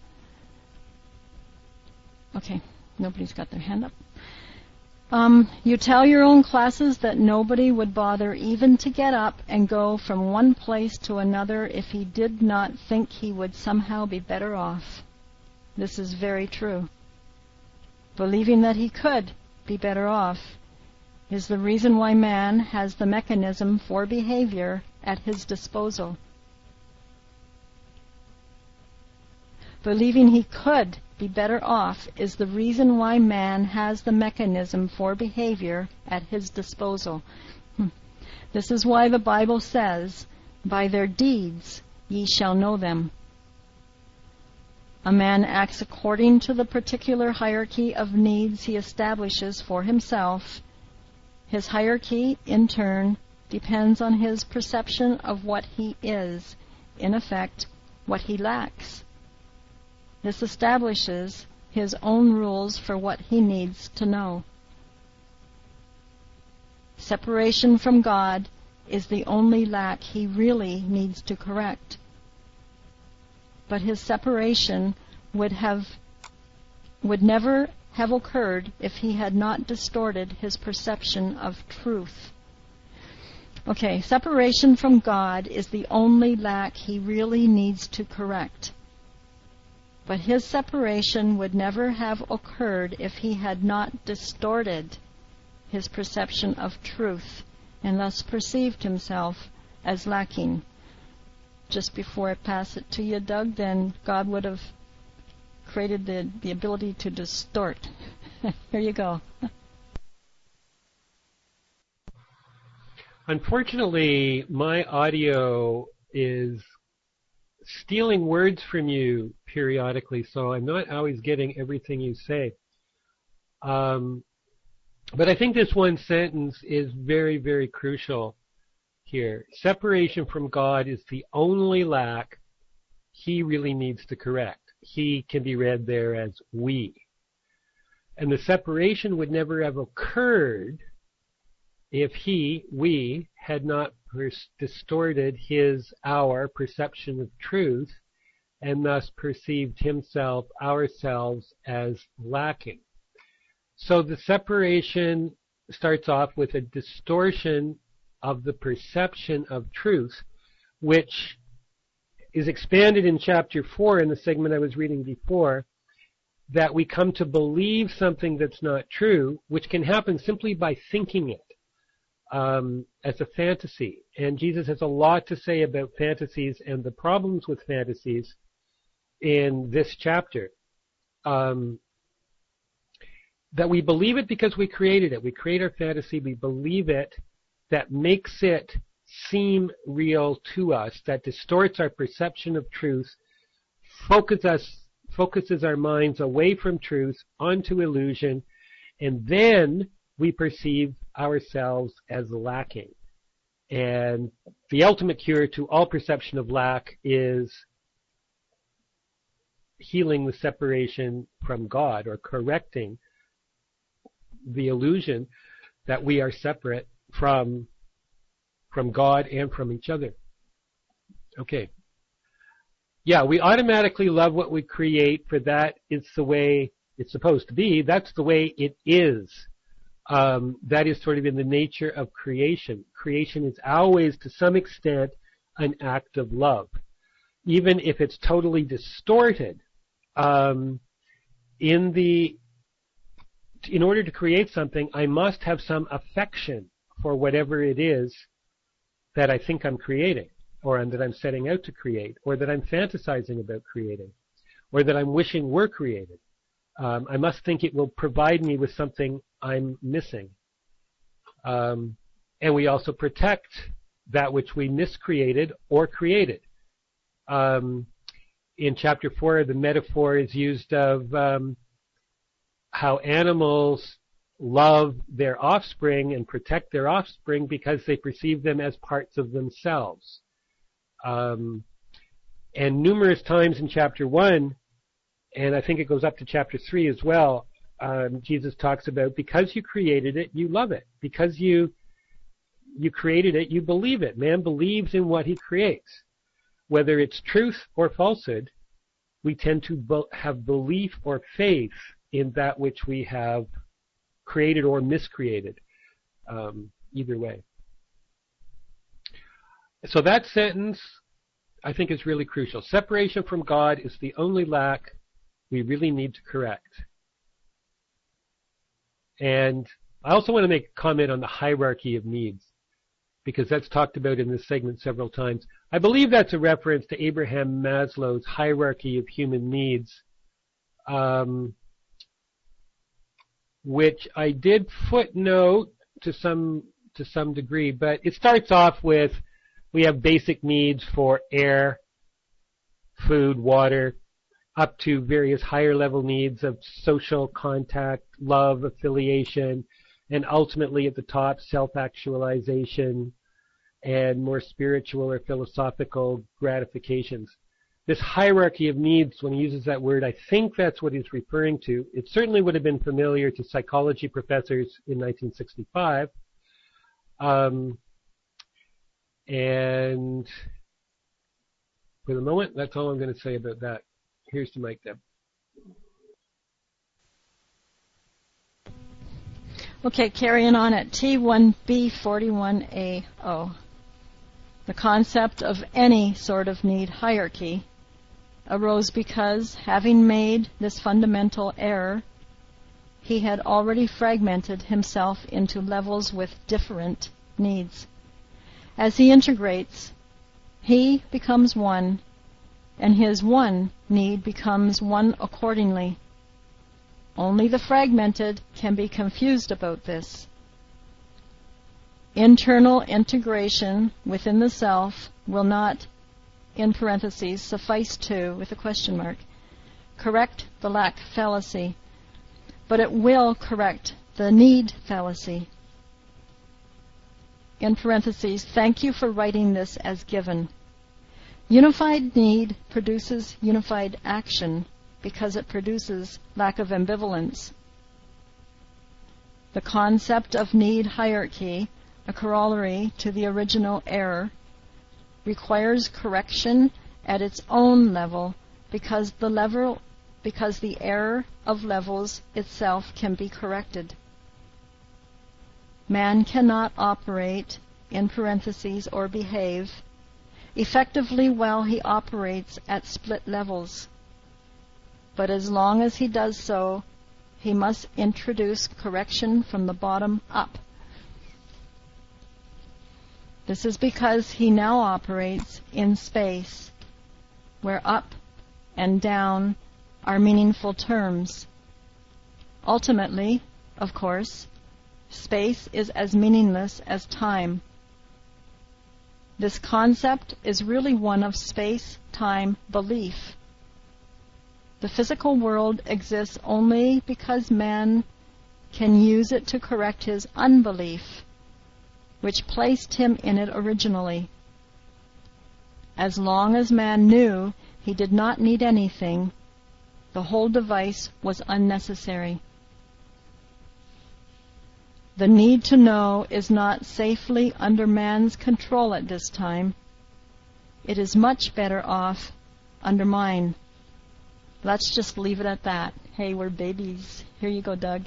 Okay, nobody's got their hand up. You tell your own classes that nobody would bother even to get up and go from one place to another if he did not think he would somehow be better off. This is very true. Believing that he could be better off is the reason why man has the mechanism for behavior at his disposal. Believing he could be better off is the reason why man has the mechanism for behavior at his disposal. This is why the Bible says, "By their deeds ye shall know them." A man acts according to the particular hierarchy of needs he establishes for himself. His hierarchy, in turn, depends on his perception of what he is, in effect, what he lacks. This establishes his own rules for what he needs to know. Separation from God is the only lack he really needs to correct. But his separation would never have occurred if he had not distorted his perception of truth. Okay, separation from God is the only lack he really needs to correct. But his separation would never have occurred if he had not distorted his perception of truth and thus perceived himself as lacking. Just before I pass it to you, Doug, then God would have created the ability to distort. Here you go. Unfortunately, my audio is stealing words from you periodically, so I'm not always getting everything you say. But I think this one sentence is very, very crucial here. Separation from God is the only lack he really needs to correct. He can be read there as we. And the separation would never have occurred if we, had not distorted our perception of truth and thus perceived himself, ourselves, as lacking. So the separation starts off with a distortion of the perception of truth, which is expanded in chapter 4 in the segment I was reading before, that we come to believe something that's not true, which can happen simply by thinking it as a fantasy. And Jesus has a lot to say about fantasies and the problems with fantasies in this chapter. That we believe it because we created it. We create our fantasy, we believe it, that makes it seem real to us, that distorts our perception of truth, focuses our minds away from truth onto illusion, and then we perceive ourselves as lacking. And the ultimate cure to all perception of lack is healing the separation from God, or correcting the illusion that we are separate from God and from each other. Okay. Yeah, we automatically love what we create, for that is the way it's supposed to be. That's the way it is. That is sort of in the nature of creation. Creation is always, to some extent, an act of love. Even if it's totally distorted, in order to create something, I must have some affection for whatever it is that I think I'm creating, or that I'm setting out to create, or that I'm fantasizing about creating, or that I'm wishing were created. I must think it will provide me with something I'm missing. And we also protect that which we miscreated or created. In chapter 4, the metaphor is used of how animals love their offspring and protect their offspring because they perceive them as parts of themselves. And numerous times in chapter 1, and I think it goes up to chapter 3 as well, Jesus talks about, because you created it, you love it. Because you created it, you believe it. Man believes in what he creates. Whether it's truth or falsehood, we tend to have belief or faith in that which we have created or miscreated. Either way. So that sentence, I think, is really crucial. Separation from God is the only lack we really need to correct. And I also want to make a comment on the hierarchy of needs, because that's talked about in this segment several times. I believe that's a reference to Abraham Maslow's hierarchy of human needs, which I did footnote to some degree, but it starts off with, we have basic needs for air, food, water, up to various higher level needs of social contact, love, affiliation, and ultimately at the top, self-actualization and more spiritual or philosophical gratifications. This hierarchy of needs, when he uses that word, I think that's what he's referring to. It certainly would have been familiar to psychology professors in 1965. And for the moment, that's all I'm going to say about that. Here's the mic, Deb. Okay, carrying on at T1B41AO. The concept of any sort of need hierarchy arose because, having made this fundamental error, he had already fragmented himself into levels with different needs. As he integrates, he becomes one, and his one need becomes one accordingly. Only the fragmented can be confused about this. Internal integration within the self will not, in parentheses, suffice to, with a question mark, correct the lack fallacy, but it will correct the need fallacy. In parentheses, thank you for writing this as given. Unified need produces unified action because it produces lack of ambivalence. The concept of need hierarchy, a corollary to the original error, requires correction at its own level because the error of levels itself can be corrected. Man cannot operate, in parentheses, or behave effectively while he operates at split levels. But as long as he does so, he must introduce correction from the bottom up. This is because he now operates in space, where up and down are meaningful terms. Ultimately, of course, space is as meaningless as time. This concept is really one of space-time belief. The physical world exists only because man can use it to correct his unbelief, which placed him in it originally. As long as man knew he did not need anything, the whole device was unnecessary. The need to know is not safely under man's control at this time. It is much better off under mine. Let's just leave it at that. Hey, we're babies. Here you go, Doug.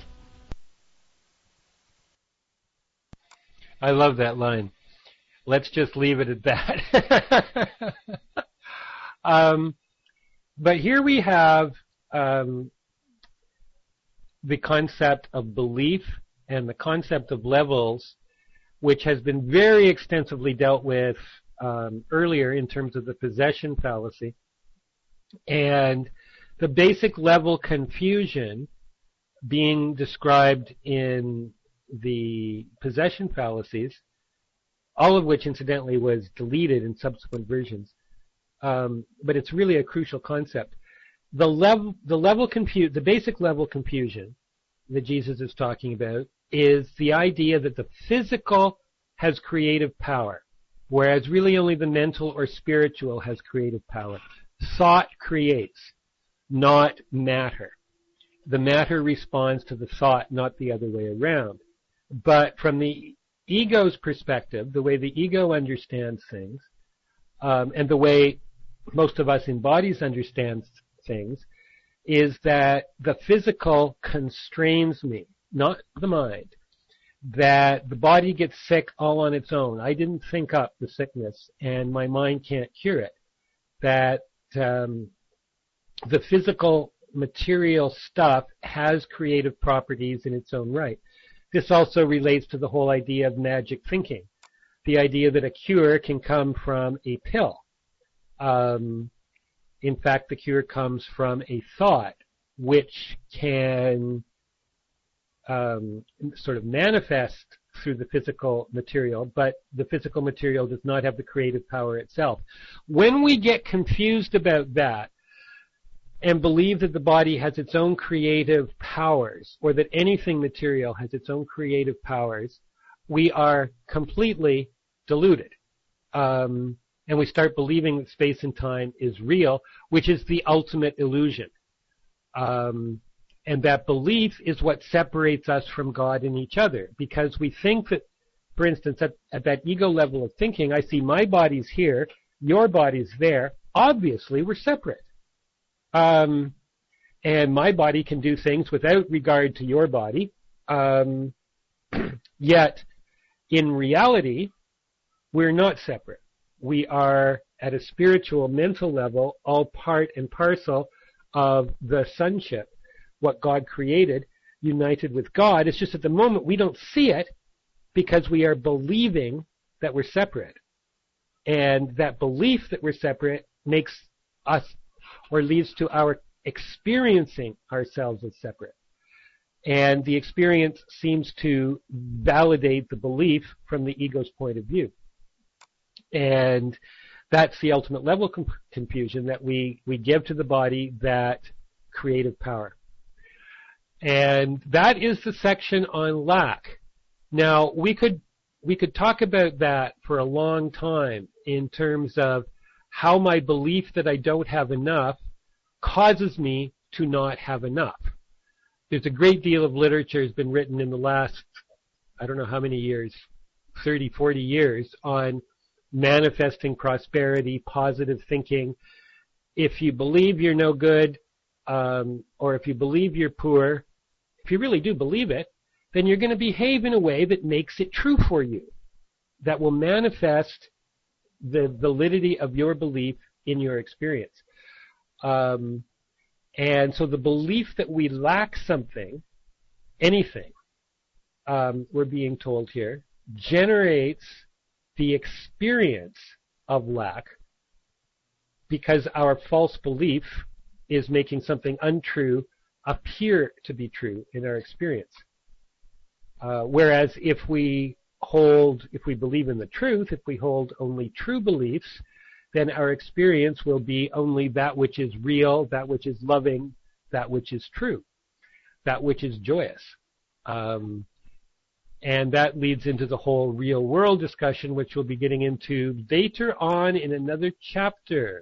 I love that line. Let's just leave it at that. But here we have the concept of belief and the concept of levels, which has been very extensively dealt with earlier in terms of the possession fallacy. And the basic level confusion being described in the possession fallacies, all of which incidentally was deleted in subsequent versions, but it's really a crucial concept. The basic level confusion that Jesus is talking about is the idea that the physical has creative power, whereas really only the mental or spiritual has creative power. Thought creates, not matter. The matter responds to the thought, not the other way around. But from the ego's perspective, the way the ego understands things, and the way most of us in bodies understand things, is that the physical constrains me, not the mind. That the body gets sick all on its own. I didn't think up the sickness, and my mind can't cure it. That the physical material stuff has creative properties in its own right. This also relates to the whole idea of magic thinking. The idea that a cure can come from a pill. In fact, the cure comes from a thought, which can sort of manifest through the physical material, but the physical material does not have the creative power itself. When we get confused about that and believe that the body has its own creative powers, or that anything material has its own creative powers, we are completely deluded. And we start believing that space and time is real, which is the ultimate illusion. And that belief is what separates us from God and each other, because we think that for instance, at that ego level of thinking, I see my body's here, your body's there. Obviously, we're separate. And my body can do things without regard to your body. Yet, in reality, we're not separate. We are, at a spiritual, mental level, all part and parcel of the sonship, what God created, united with God. It's just at the moment we don't see it because we are believing that we're separate. And that belief that we're separate makes us, or leads to our experiencing ourselves as separate. And the experience seems to validate the belief from the ego's point of view. And that's the ultimate level confusion, that we give to the body that creative power. And that is the section on lack. Now, we could talk about that for a long time in terms of how my belief that I don't have enough causes me to not have enough. There's a great deal of literature has been written in the last, I don't know how many years, 30, 40 years, on manifesting prosperity, positive thinking. If you believe you're no good, or if you believe you're poor, if you really do believe it, then you're going to behave in a way that makes it true for you, that will manifest the validity of your belief in your experience. And so the belief that we lack something, anything, we're being told here, generates the experience of lack because our false belief is making something untrue appear to be true in our experience. Whereas if we believe in the truth, if we hold only true beliefs, then our experience will be only that which is real, that which is loving, that which is true, that which is joyous. And that leads into the whole real world discussion, which we'll be getting into later on in another chapter.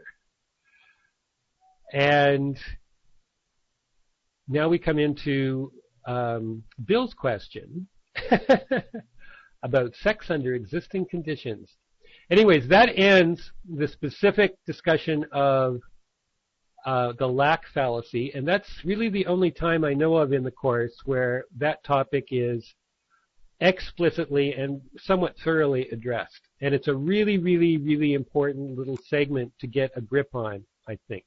And now we come into Bill's question about sex under existing conditions. Anyways, that ends the specific discussion of the lack fallacy, and that's really the only time I know of in the course where that topic is explicitly and somewhat thoroughly addressed. And it's a really, really, really important little segment to get a grip on, I think.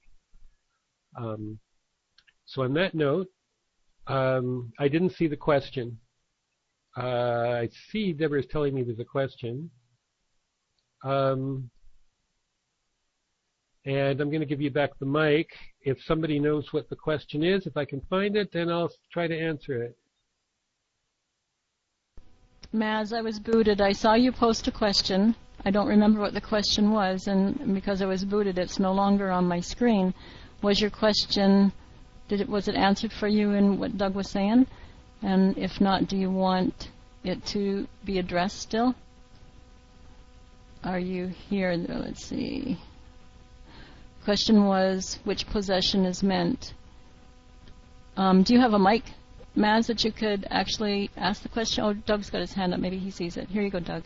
So on that note, I didn't see the question. I see Deborah's telling me there's a question. And I'm going to give you back the mic. If somebody knows what the question is, if I can find it, then I'll try to answer it. Maz, I was booted. I saw you post a question. I don't remember what the question was, and because I was booted, it's no longer on my screen. Was your question, was it answered for you in what Doug was saying? And if not, do you want it to be addressed still? Are you here? Let's see. Question was, which possession is meant? Do you have a mic, Maz, that you could actually ask the question? Oh, Doug's got his hand up. Maybe he sees it. Here you go, Doug.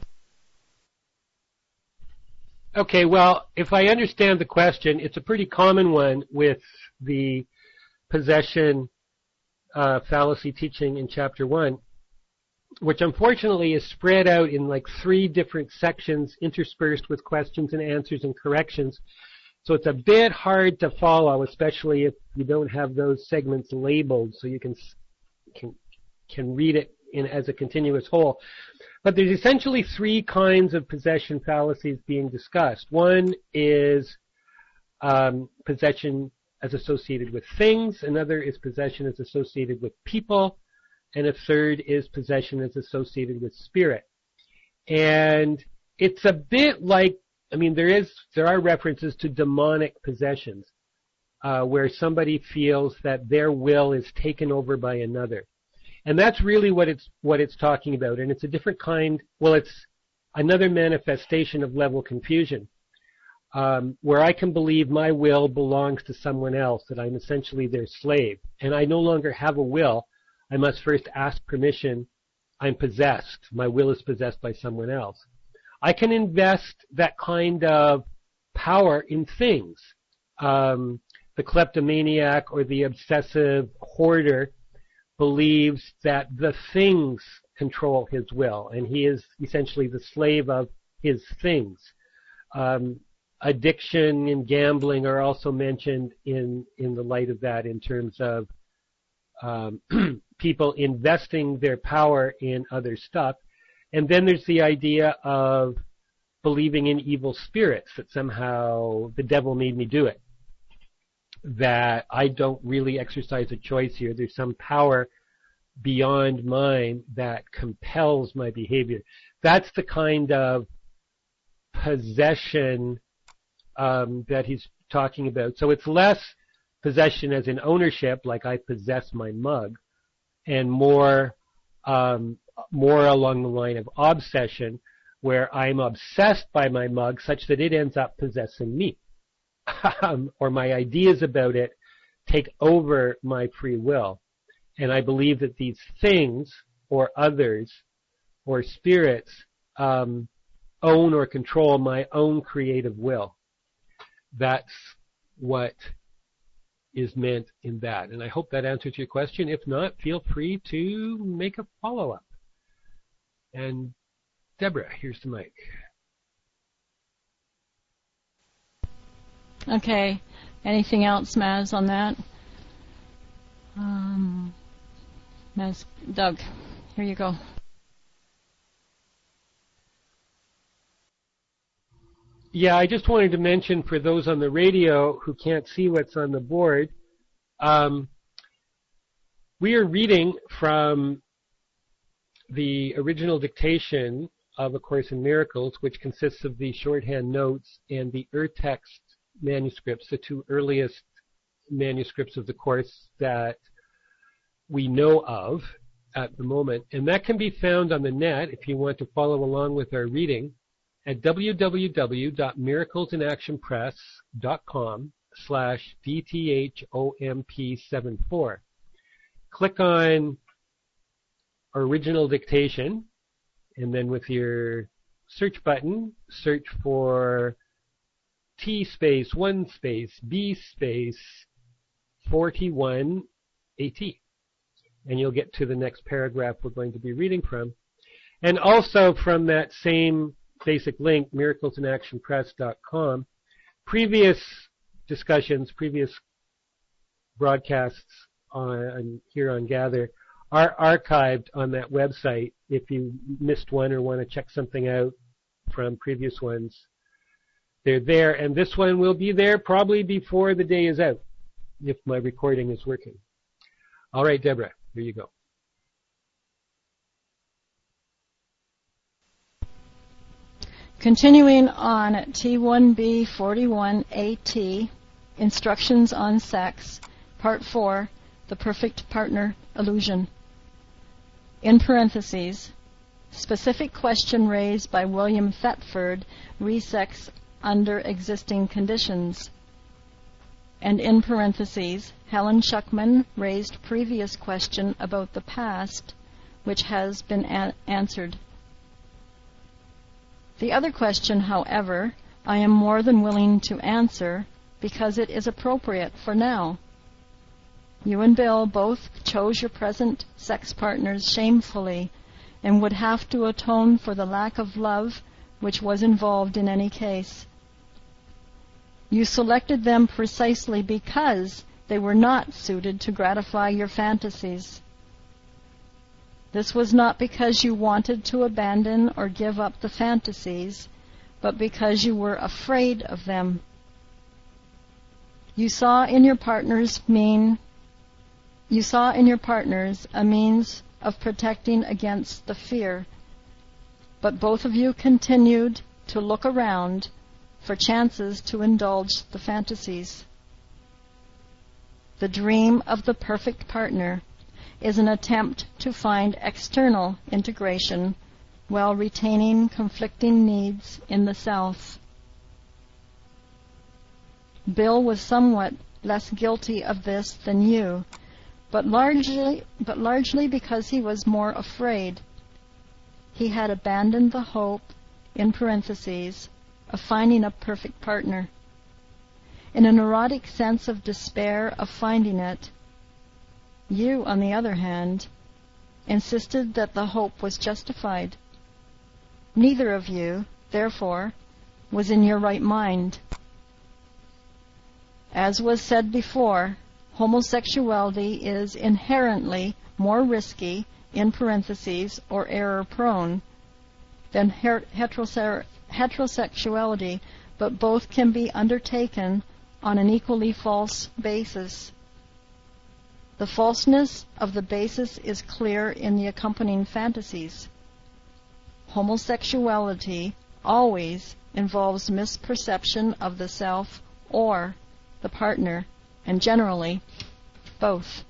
Okay, well, if I understand the question, it's a pretty common one with the possession fallacy teaching in Chapter 1, which unfortunately is spread out in like 3 different sections interspersed with questions and answers and corrections. So it's a bit hard to follow, especially if you don't have those segments labeled so you can read it as a continuous whole. But there's essentially 3 kinds of possession fallacies being discussed. One is possession as associated with things, another is possession as associated with people, and a third is possession as associated with spirit. And it's a bit like, I mean, there are references to demonic possessions, where somebody feels that their will is taken over by another. And that's really what it's talking about. And it's a different kind, well, it's another manifestation of level confusion, where I can believe my will belongs to someone else, that I'm essentially their slave. And I no longer have a will. I must first ask permission I'm possessed. My will is possessed by someone else. I can invest that kind of power in things. The kleptomaniac or the obsessive hoarder believes that the things control his will, and he is essentially the slave of his things. Addiction and gambling are also mentioned in the light of that, in terms of people investing their power in other stuff. And then there's the idea of believing in evil spirits, that somehow the devil made me do it, that I don't really exercise a choice here. There's some power beyond mine that compels my behavior. That's the kind of possession that he's talking about. So it's less possession as in ownership, like I possess my mug, and more along the line of obsession, where I'm obsessed by my mug such that it ends up possessing me. Or my ideas about it take over my free will. And I believe that these things, or others, or spirits, own or control my own creative will. That's what is meant in that. And I hope that answers your question. If not, feel free to make a follow-up. And Deborah, here's the mic. Okay. Anything else, Maz, on that? Maz, Doug, here you go. Yeah, I just wanted to mention for those on the radio who can't see what's on the board, we are reading from the original dictation of A Course in Miracles, which consists of the shorthand notes and the Urtext manuscripts, the two earliest manuscripts of the Course that we know of at the moment. And that can be found on the net if you want to follow along with our reading at www.miraclesinactionpress.com/DTHOMP74. Click on original dictation, and then with your search button, search for T space 1 space B space 41 AT. And you'll get to the next paragraph we're going to be reading from. And also from that same basic link, miraclesinactionpress.com, previous discussions, previous broadcasts here on Gather are archived on that website. If you missed one or want to check something out from previous ones, they're there. And this one will be there probably before the day is out, if my recording is working. All right, Deborah, here you go. Continuing on at T1B41AT, Instructions on Sex, Part 4, The Perfect Partner Illusion. In parentheses, specific question raised by William Thetford, re-sex under existing conditions. And in parentheses, Helen Schuckman raised previous question about the past, which has been answered. The other question, however, I am more than willing to answer because it is appropriate for now. You and Bill both chose your present sex partners shamefully and would have to atone for the lack of love which was involved in any case. You selected them precisely because they were not suited to gratify your fantasies. This was not because you wanted to abandon or give up the fantasies, but because you were afraid of them. You saw in your partners a means of protecting against the fear, but both of you continued to look around for chances to indulge the fantasies. The dream of the perfect partner is an attempt to find external integration while retaining conflicting needs in the self. Bill was somewhat less guilty of this than you, but largely because he was more afraid, he had abandoned the hope, in parentheses, of finding a perfect partner. In a neurotic sense of despair of finding it, you, on the other hand, insisted that the hope was justified. Neither of you, therefore, was in your right mind. As was said before, homosexuality is inherently more risky, in parentheses, or error-prone, than heterosexuality, but both can be undertaken on an equally false basis. The falseness of the basis is clear in the accompanying fantasies. Homosexuality always involves misperception of the self or the partner, and generally both.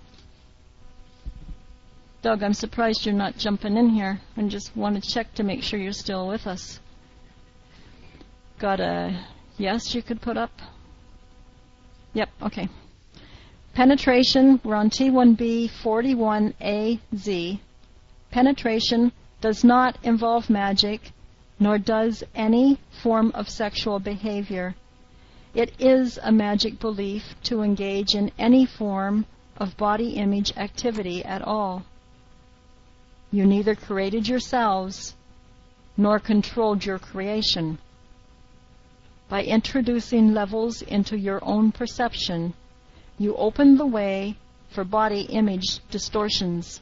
Doug, I'm surprised you're not jumping in here, and just want to check to make sure you're still with us. Got a yes you could put up? Yep, okay. Penetration, we're on T1B 41AZ. Penetration does not involve magic, nor does any form of sexual behavior. It is a magic belief to engage in any form of body image activity at all. You neither created yourselves nor controlled your creation. By introducing levels into your own perception, you open the way for body image distortions.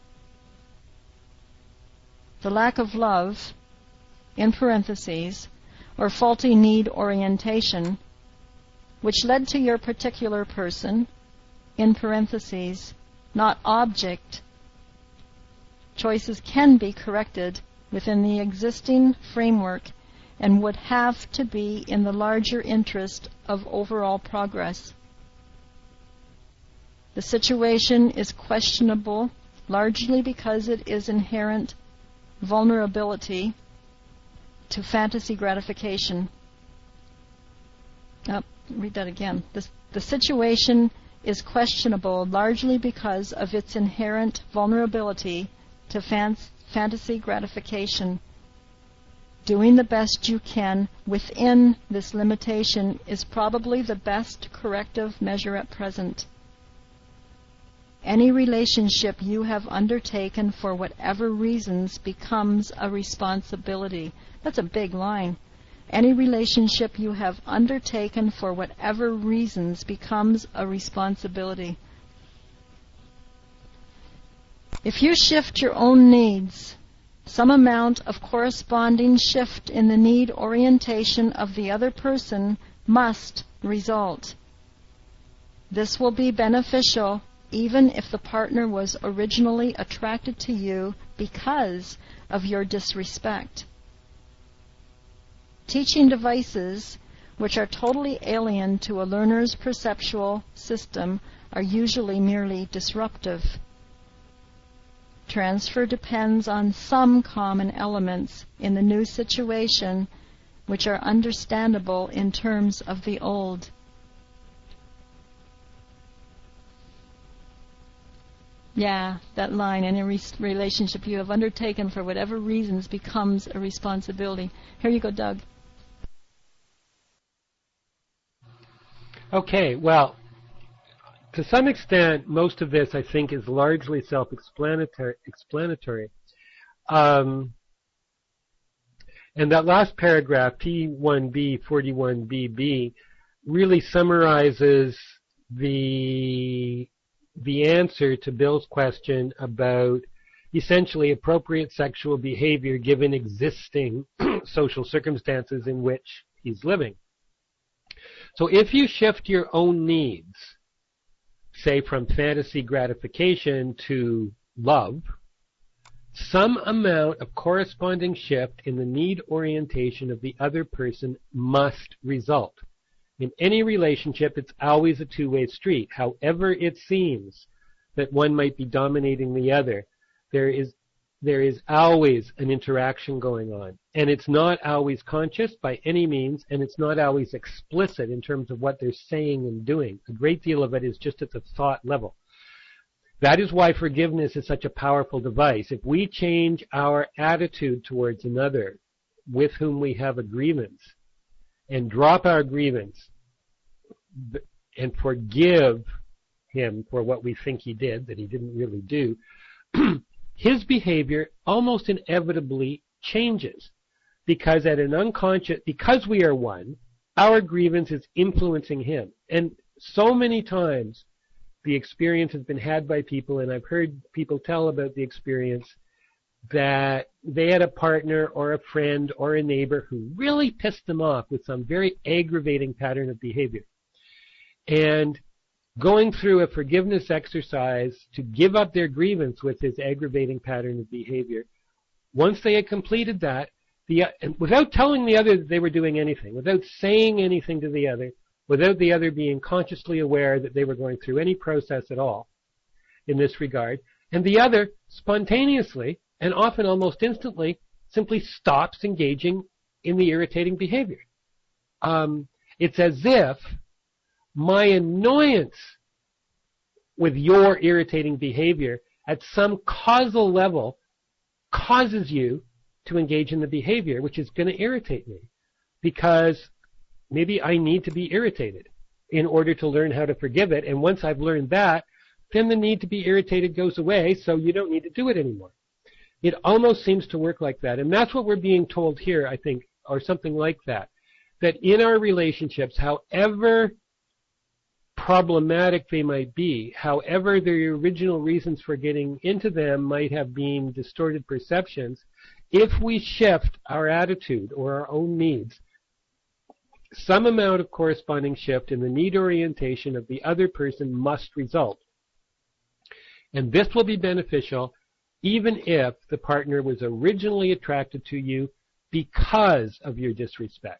The lack of love, in parentheses, or faulty need orientation, which led to your particular person, in parentheses, not object. Choices can be corrected within the existing framework and would have to be in the larger interest of overall progress. The situation is questionable largely because it is inherent vulnerability to fantasy gratification. Read that again. The situation is questionable largely because of its inherent vulnerability to fantasy gratification. Doing the best you can within this limitation is probably the best corrective measure at present. Any relationship you have undertaken for whatever reasons becomes a responsibility. That's a big line. Any relationship you have undertaken for whatever reasons becomes a responsibility. If you shift your own needs, some amount of corresponding shift in the need orientation of the other person must result. This will be beneficial even if the partner was originally attracted to you because of your disrespect. Teaching devices which are totally alien to a learner's perceptual system are usually merely disruptive. Transfer depends on some common elements in the new situation which are understandable in terms of the old. Yeah, that line, any relationship you have undertaken for whatever reasons becomes a responsibility. Here you go, Doug. Okay, well, to some extent, most of this, I think, is largely self-explanatory. And that last paragraph, T1B, 41BB, really summarizes the answer to Bill's question about essentially appropriate sexual behavior given existing social circumstances in which he's living. So if you shift your own needs, say from fantasy gratification to love, some amount of corresponding shift in the need orientation of the other person must result. In any relationship, it's always a two-way street. However it seems that one might be dominating the other, there is always an interaction going on. And it's not always conscious by any means, and it's not always explicit in terms of what they're saying and doing. A great deal of it is just at the thought level. That is why forgiveness is such a powerful device. If we change our attitude towards another with whom we have a grievance and drop our grievance and forgive him for what we think he did, that he didn't really do, his behavior almost inevitably changes. Because because we are one, our grievance is influencing him. And so many times the experience has been had by people, and I've heard people tell about the experience that they had a partner or a friend or a neighbor who really pissed them off with some very aggravating pattern of behavior. And going through a forgiveness exercise to give up their grievance with this aggravating pattern of behavior, once they had completed that, without telling the other that they were doing anything, without saying anything to the other, without the other being consciously aware that they were going through any process at all in this regard, and the other spontaneously and often almost instantly simply stops engaging in the irritating behavior. It's as if my annoyance with your irritating behavior at some causal level causes you to engage in the behavior, which is going to irritate me, because maybe I need to be irritated in order to learn how to forgive it. And once I've learned that, then the need to be irritated goes away, so you don't need to do it anymore. It almost seems to work like that. And that's what we're being told here, I think, or something like that. That in our relationships, however problematic they might be, however the original reasons for getting into them might have been distorted perceptions, if we shift our attitude or our own needs, some amount of corresponding shift in the need orientation of the other person must result. And this will be beneficial even if the partner was originally attracted to you because of your disrespect.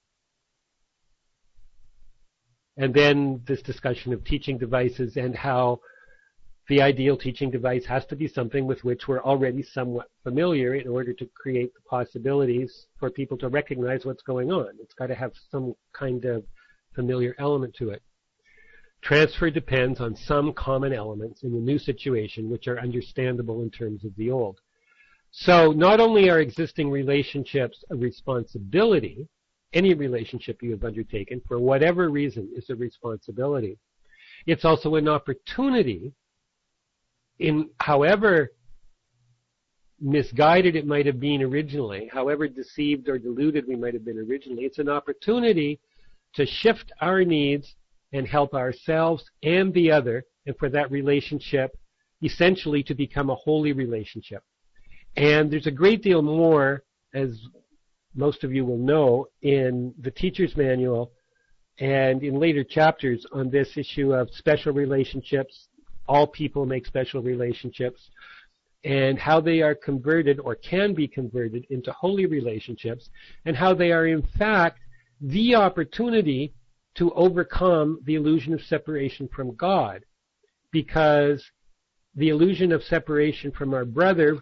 And then this discussion of teaching devices and how the ideal teaching device has to be something with which we're already somewhat familiar in order to create the possibilities for people to recognize what's going on. It's got to have some kind of familiar element to it. Transfer depends on some common elements in the new situation which are understandable in terms of the old. So not only are existing relationships a responsibility, any relationship you have undertaken for whatever reason is a responsibility, it's also an opportunity, in however misguided it might have been originally, however deceived or deluded we might have been originally, it's an opportunity to shift our needs and help ourselves and the other, and for that relationship essentially to become a holy relationship. And there's a great deal more, as most of you will know, in the teacher's manual and in later chapters on this issue of special relationships. All people make special relationships, and how they are converted or can be converted into holy relationships, and how they are in fact the opportunity to overcome the illusion of separation from God, because the illusion of separation from our brother,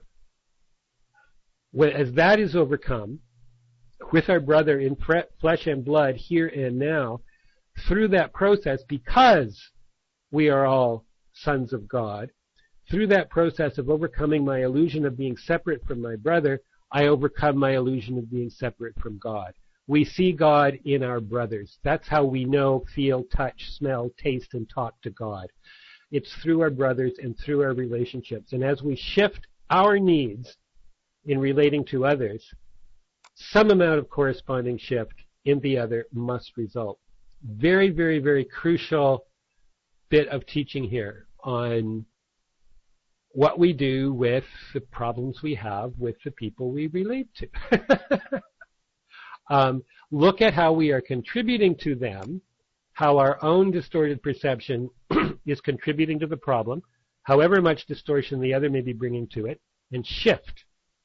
as that is overcome with our brother in flesh and blood here and now, through that process, because we are all sons of God, through that process of overcoming my illusion of being separate from my brother, I overcome my illusion of being separate from God. We see God in our brothers. That's how we know, feel, touch, smell, taste, and talk to God. It's through our brothers and through our relationships. And as we shift our needs in relating to others, some amount of corresponding shift in the other must result. Very, very, very crucial bit of teaching here on what we do with the problems we have with the people we relate to. Look at how we are contributing to them, how our own distorted perception is contributing to the problem, however much distortion the other may be bringing to it, and shift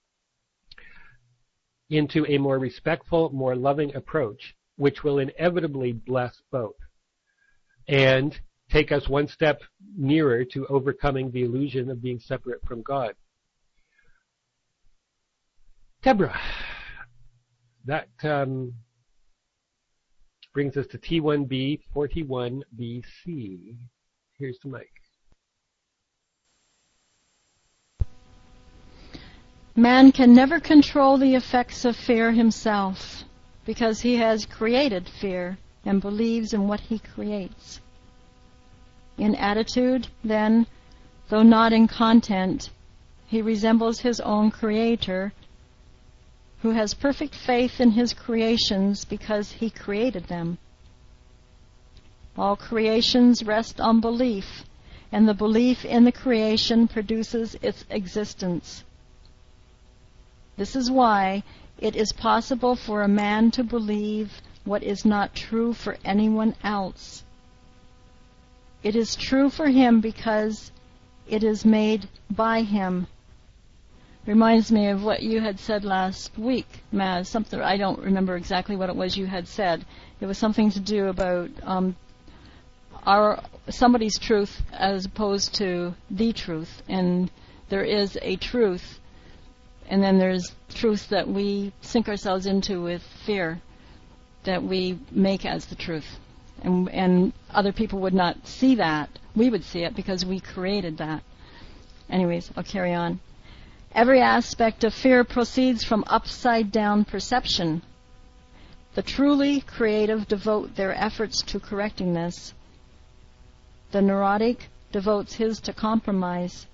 into a more respectful, more loving approach, which will inevitably bless both and take us one step nearer to overcoming the illusion of being separate from God. Deborah, that brings us to T1B 41BC. Here's the mic. Man can never control the effects of fear himself, because he has created fear and believes in what he creates. In attitude, then, though not in content, he resembles his own Creator, who has perfect faith in his creations because he created them. All creations rest on belief, and the belief in the creation produces its existence. This is why it is possible for a man to believe what is not true for anyone else. It is true for him because it is made by him. Reminds me of what you had said last week, Maz. Something, I don't remember exactly what it was you had said. It was something to do about somebody's truth as opposed to the truth. And there is a truth, and then there's truth that we sink ourselves into with fear, that we make as the truth. And other people would not see that. We would see it because we created that. Anyways, I'll carry on. Every aspect of fear proceeds from upside-down perception. The truly creative devote their efforts to correcting this. The neurotic devotes his to compromise.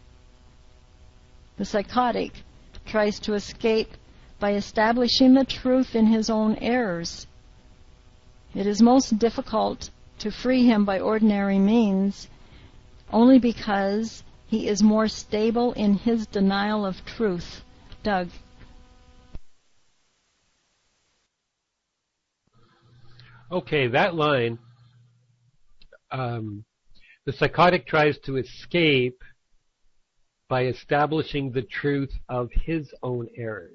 The psychotic tries to escape by establishing the truth in his own errors. It is most difficult to free him by ordinary means, only because he is more stable in his denial of truth. Doug. Okay, that line, the psychotic tries to escape by establishing the truth of his own errors.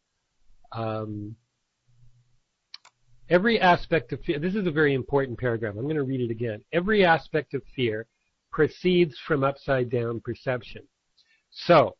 Every aspect of fear, this is a very important paragraph. I'm going to read it again. Every aspect of fear proceeds from upside-down perception. So,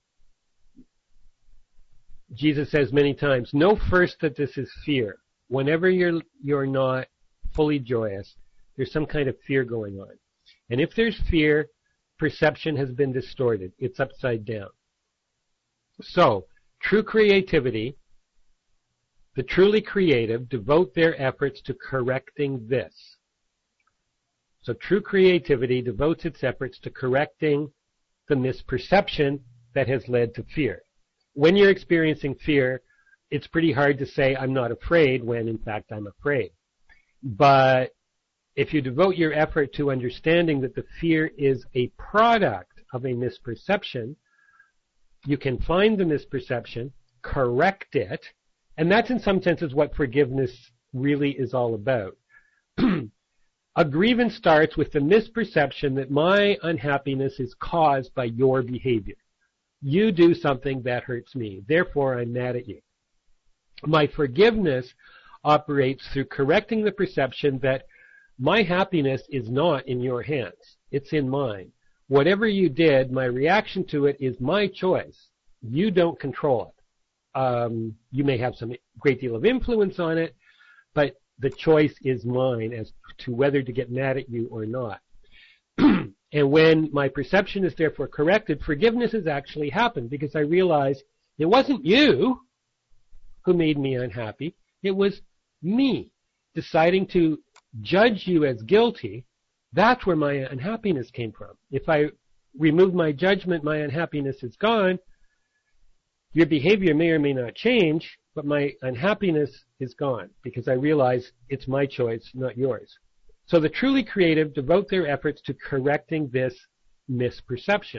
Jesus says many times, know first that this is fear. Whenever you're not fully joyous, there's some kind of fear going on. And if there's fear, perception has been distorted. It's upside down. So, true creativity, the truly creative, devote their efforts to correcting this. So true creativity devotes its efforts to correcting the misperception that has led to fear. When you're experiencing fear, it's pretty hard to say, I'm not afraid, when in fact I'm afraid. But if you devote your effort to understanding that the fear is a product of a misperception, you can find the misperception, correct it, and that's in some senses what forgiveness really is all about. A grievance starts with the misperception that my unhappiness is caused by your behavior. You do something that hurts me, therefore I'm mad at you. My forgiveness operates through correcting the perception that my happiness is not in your hands, it's in mine. Whatever you did, my reaction to it is my choice. You don't control it. You may have some great deal of influence on it, but the choice is mine as to whether to get mad at you or not. And when my perception is therefore corrected, forgiveness has actually happened because I realize it wasn't you who made me unhappy. It was me deciding to judge you as guilty. That's where my unhappiness came from. If I remove my judgment, my unhappiness is gone. Your behavior may or may not change, but my unhappiness is gone because I realize it's my choice, not yours. So the truly creative devote their efforts to correcting this misperception.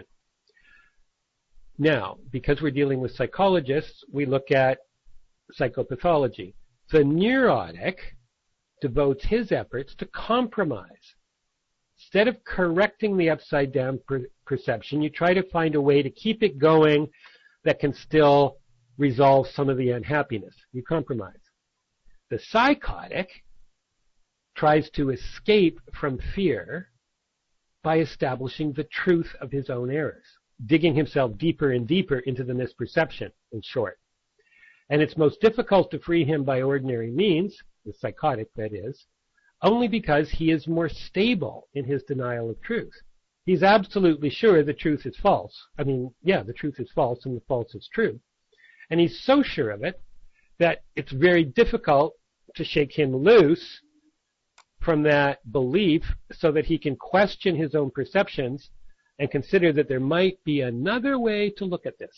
Now, because we're dealing with psychologists, we look at psychopathology. The neurotic devotes his efforts to compromise. Instead of correcting the upside-down perception, you try to find a way to keep it going that can still resolve some of the unhappiness. You compromise. The psychotic tries to escape from fear by establishing the truth of his own errors, digging himself deeper and deeper into the misperception, in short. And it's most difficult to free him by ordinary means, the psychotic that is, only because he is more stable in his denial of truth. He's absolutely sure the truth is false. I mean, yeah, the truth is false and the false is true. And he's so sure of it that it's very difficult to shake him loose from that belief so that he can question his own perceptions and consider that there might be another way to look at this.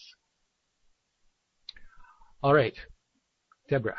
All right, Deborah.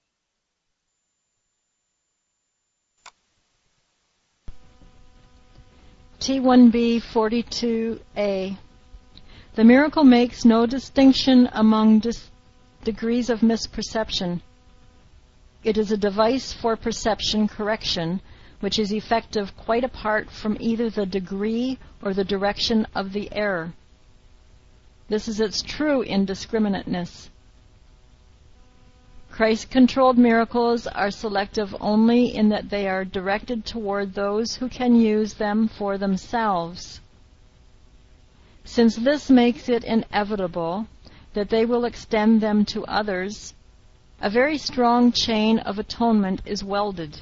T1B 42A. The miracle makes no distinction among degrees of misperception. It is a device for perception correction, which is effective quite apart from either the degree or the direction of the error. This is its true indiscriminateness. Christ-controlled miracles are selective only in that they are directed toward those who can use them for themselves. Since this makes it inevitable that they will extend them to others, a very strong chain of atonement is welded.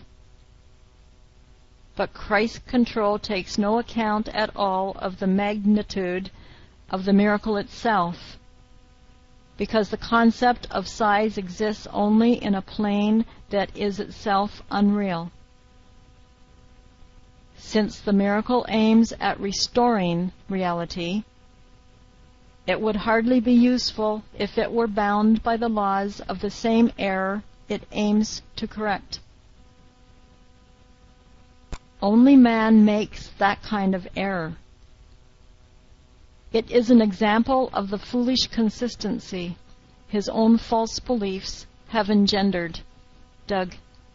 But Christ's control takes no account at all of the magnitude of the miracle itself, because the concept of size exists only in a plane that is itself unreal. Since the miracle aims at restoring reality, it would hardly be useful if it were bound by the laws of the same error it aims to correct. Only man makes that kind of error. It is an example of the foolish consistency his own false beliefs have engendered. Doug.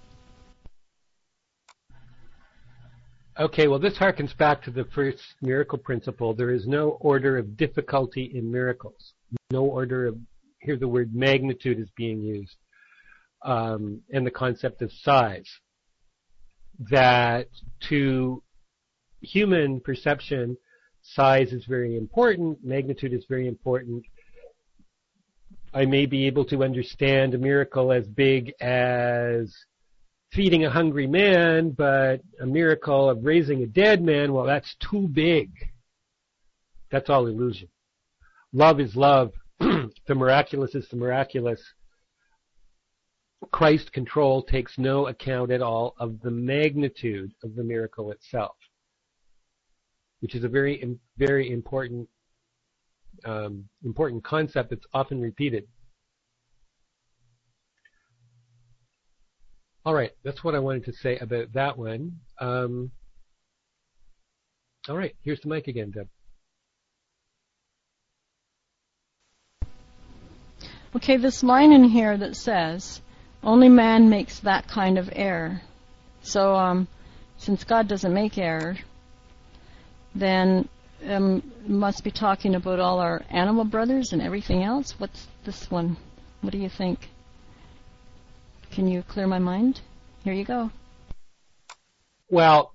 Okay, well, this harkens back to the first miracle principle. There is no order of difficulty in miracles. No order of, here the word magnitude is being used, and the concept of size. That to human perception, size is very important, magnitude is very important. I may be able to understand a miracle as big as feeding a hungry man, but a miracle of raising a dead man, well, that's too big. That's all illusion. Love is love. The miraculous is the miraculous. Christ control takes no account at all of the magnitude of the miracle itself, which is a very, very important concept that's often repeated. All right, that's what I wanted to say about that one. All right, here's the mic again, Deb. Okay, this line in here that says, only man makes that kind of error. So, since God doesn't make error, then it must be talking about all our animal brothers and everything else. What's this one? What do you think? Can you clear my mind? Here you go. Well,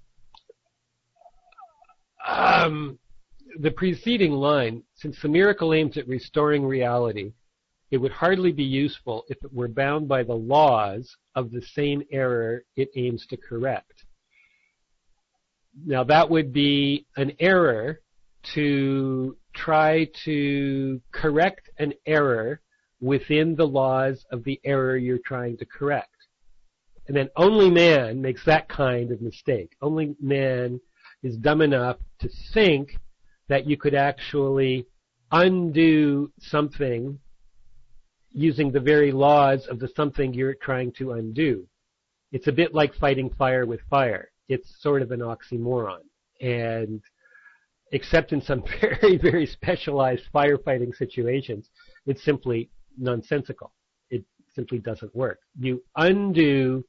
the preceding line, since the miracle aims at restoring reality, it would hardly be useful if it were bound by the laws of the same error it aims to correct. Now, that would be an error to try to correct an error within the laws of the error you're trying to correct. And then only man makes that kind of mistake. Only man is dumb enough to think that you could actually undo something using the very laws of the something you're trying to undo. It's a bit like fighting fire with fire. It's sort of an oxymoron. And except in some very, very specialized firefighting situations, it's simply nonsensical. It simply doesn't work. You undo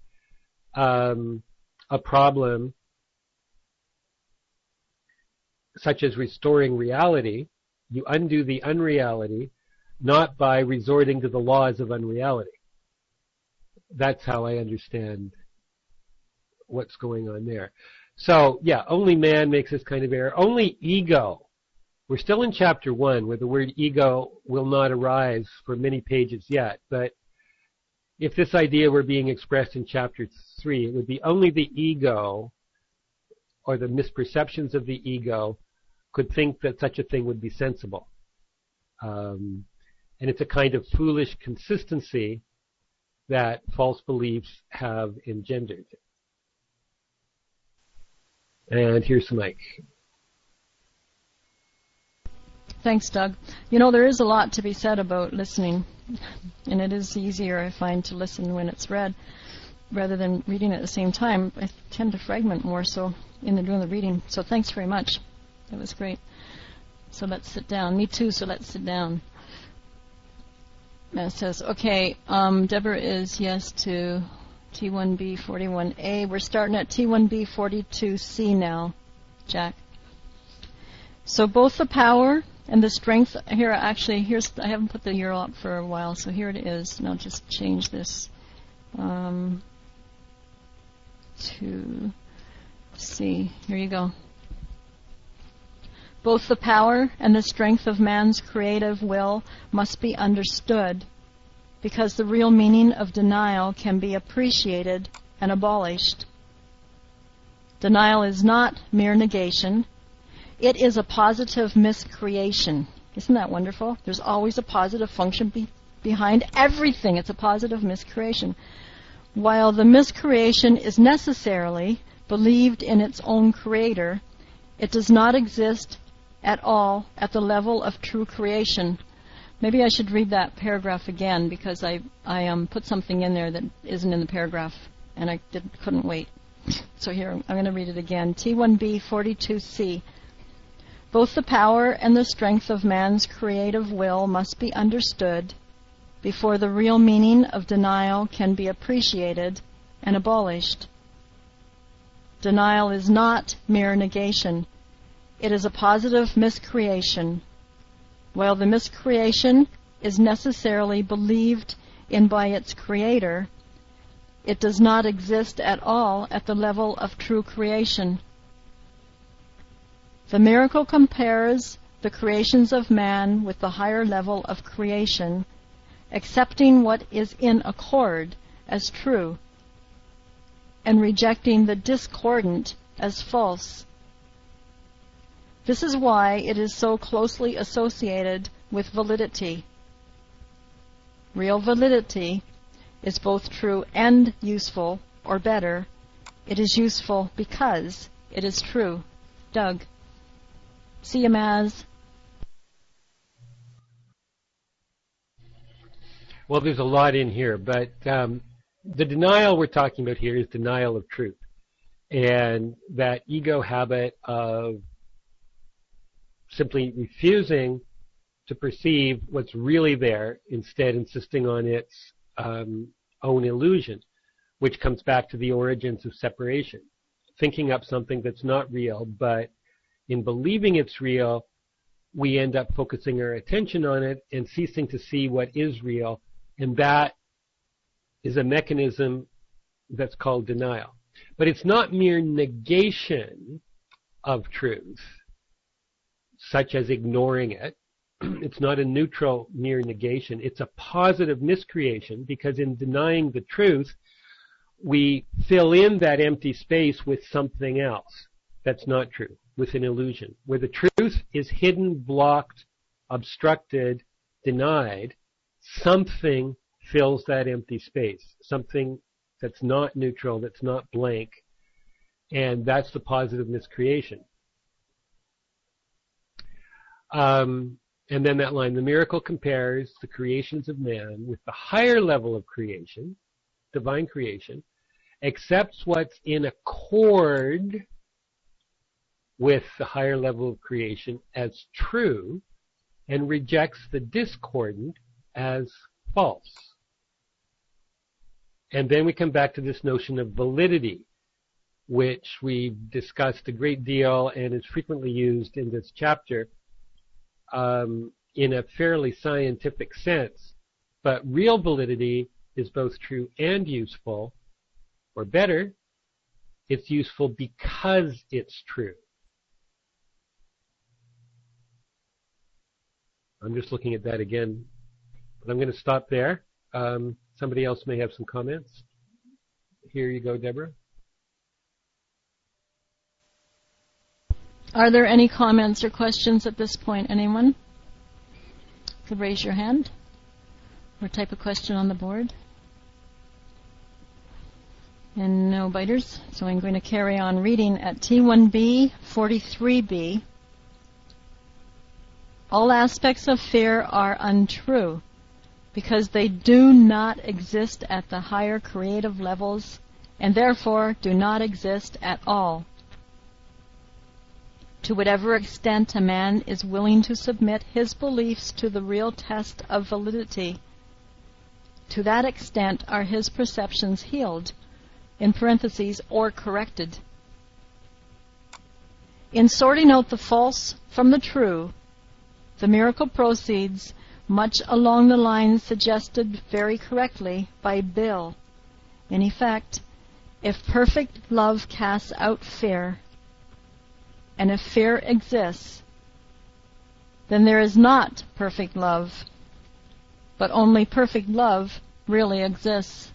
a problem such as restoring reality. You undo the unreality not by resorting to the laws of unreality. That's how I understand what's going on there. So, yeah, only man makes this kind of error. Only ego. We're still in chapter 1 where the word ego will not arise for many pages yet, but if this idea were being expressed in chapter 3, it would be only the ego or the misperceptions of the ego could think that such a thing would be sensible. And it's a kind of foolish consistency that false beliefs have engendered. And here's Mike. Thanks, Doug. You know, there is a lot to be said about listening, and it is easier, I find, to listen when it's read rather than reading at the same time. I tend to fragment more so in doing the reading. So thanks very much. That was great. So let's sit down. Me too, so let's sit down. It says, okay, Deborah is yes to T1B 41A. We're starting at T1B 42C now, Jack. So both the power and the strength, here actually, I haven't put the URL up for a while, so here it is, and I'll just change this to C. Here you go. Both the power and the strength of man's creative will must be understood, because the real meaning of denial can be appreciated and abolished. Denial is not mere negation. It is a positive miscreation. Isn't that wonderful? There's always a positive function behind everything. It's a positive miscreation. While the miscreation is necessarily believed in its own creator, it does not exist at all at the level of true creation. Maybe I should read that paragraph again, because I put something in there that isn't in the paragraph, and I couldn't wait. So here, I'm going to read it again. T1B 42C. Both the power and the strength of man's creative will must be understood before the real meaning of denial can be appreciated and abolished. Denial is not mere negation. It is a positive miscreation. While the miscreation is necessarily believed in by its creator, it does not exist at all at the level of true creation. The miracle compares the creations of man with the higher level of creation, accepting what is in accord as true, and rejecting the discordant as false. This is why it is so closely associated with validity. Real validity is both true and useful, or better, it is useful because it is true. Doug. See you, Maz. Well, there's a lot in here, but the denial we're talking about here is denial of truth. And that ego habit of simply refusing to perceive what's really there, instead insisting on its own illusion, which comes back to the origins of separation. Thinking up something that's not real, but in believing it's real, we end up focusing our attention on it and ceasing to see what is real, and that is a mechanism that's called denial. But it's not mere negation of truth, such as ignoring it. It's not a neutral mere negation. It's a positive miscreation, because in denying the truth, we fill in that empty space with something else that's not true, with an illusion. Where the truth is hidden, blocked, obstructed, denied, something fills that empty space, something that's not neutral, that's not blank, and that's the positive miscreation. And then that line, the miracle compares the creations of man with the higher level of creation, divine creation, accepts what's in accord with the higher level of creation as true, and rejects the discordant as false. And then we come back to this notion of validity, which we've discussed a great deal and is frequently used in this chapter in a fairly scientific sense. But real validity is both true and useful, or better, it's useful because it's true. I'm just looking at that again, but I'm going to stop there. Somebody else may have some comments. Here you go, Deborah. Are there any comments or questions at this point? Anyone? Could raise your hand or type a question on the board. And no biters, so I'm going to carry on reading at T1b 43b. All aspects of fear are untrue because they do not exist at the higher creative levels and therefore do not exist at all. To whatever extent a man is willing to submit his beliefs to the real test of validity, to that extent are his perceptions healed, in parentheses, or corrected. In sorting out the false from the true, the miracle proceeds much along the lines suggested very correctly by Bill. In effect, if perfect love casts out fear, and if fear exists, then there is not perfect love, but only perfect love really exists.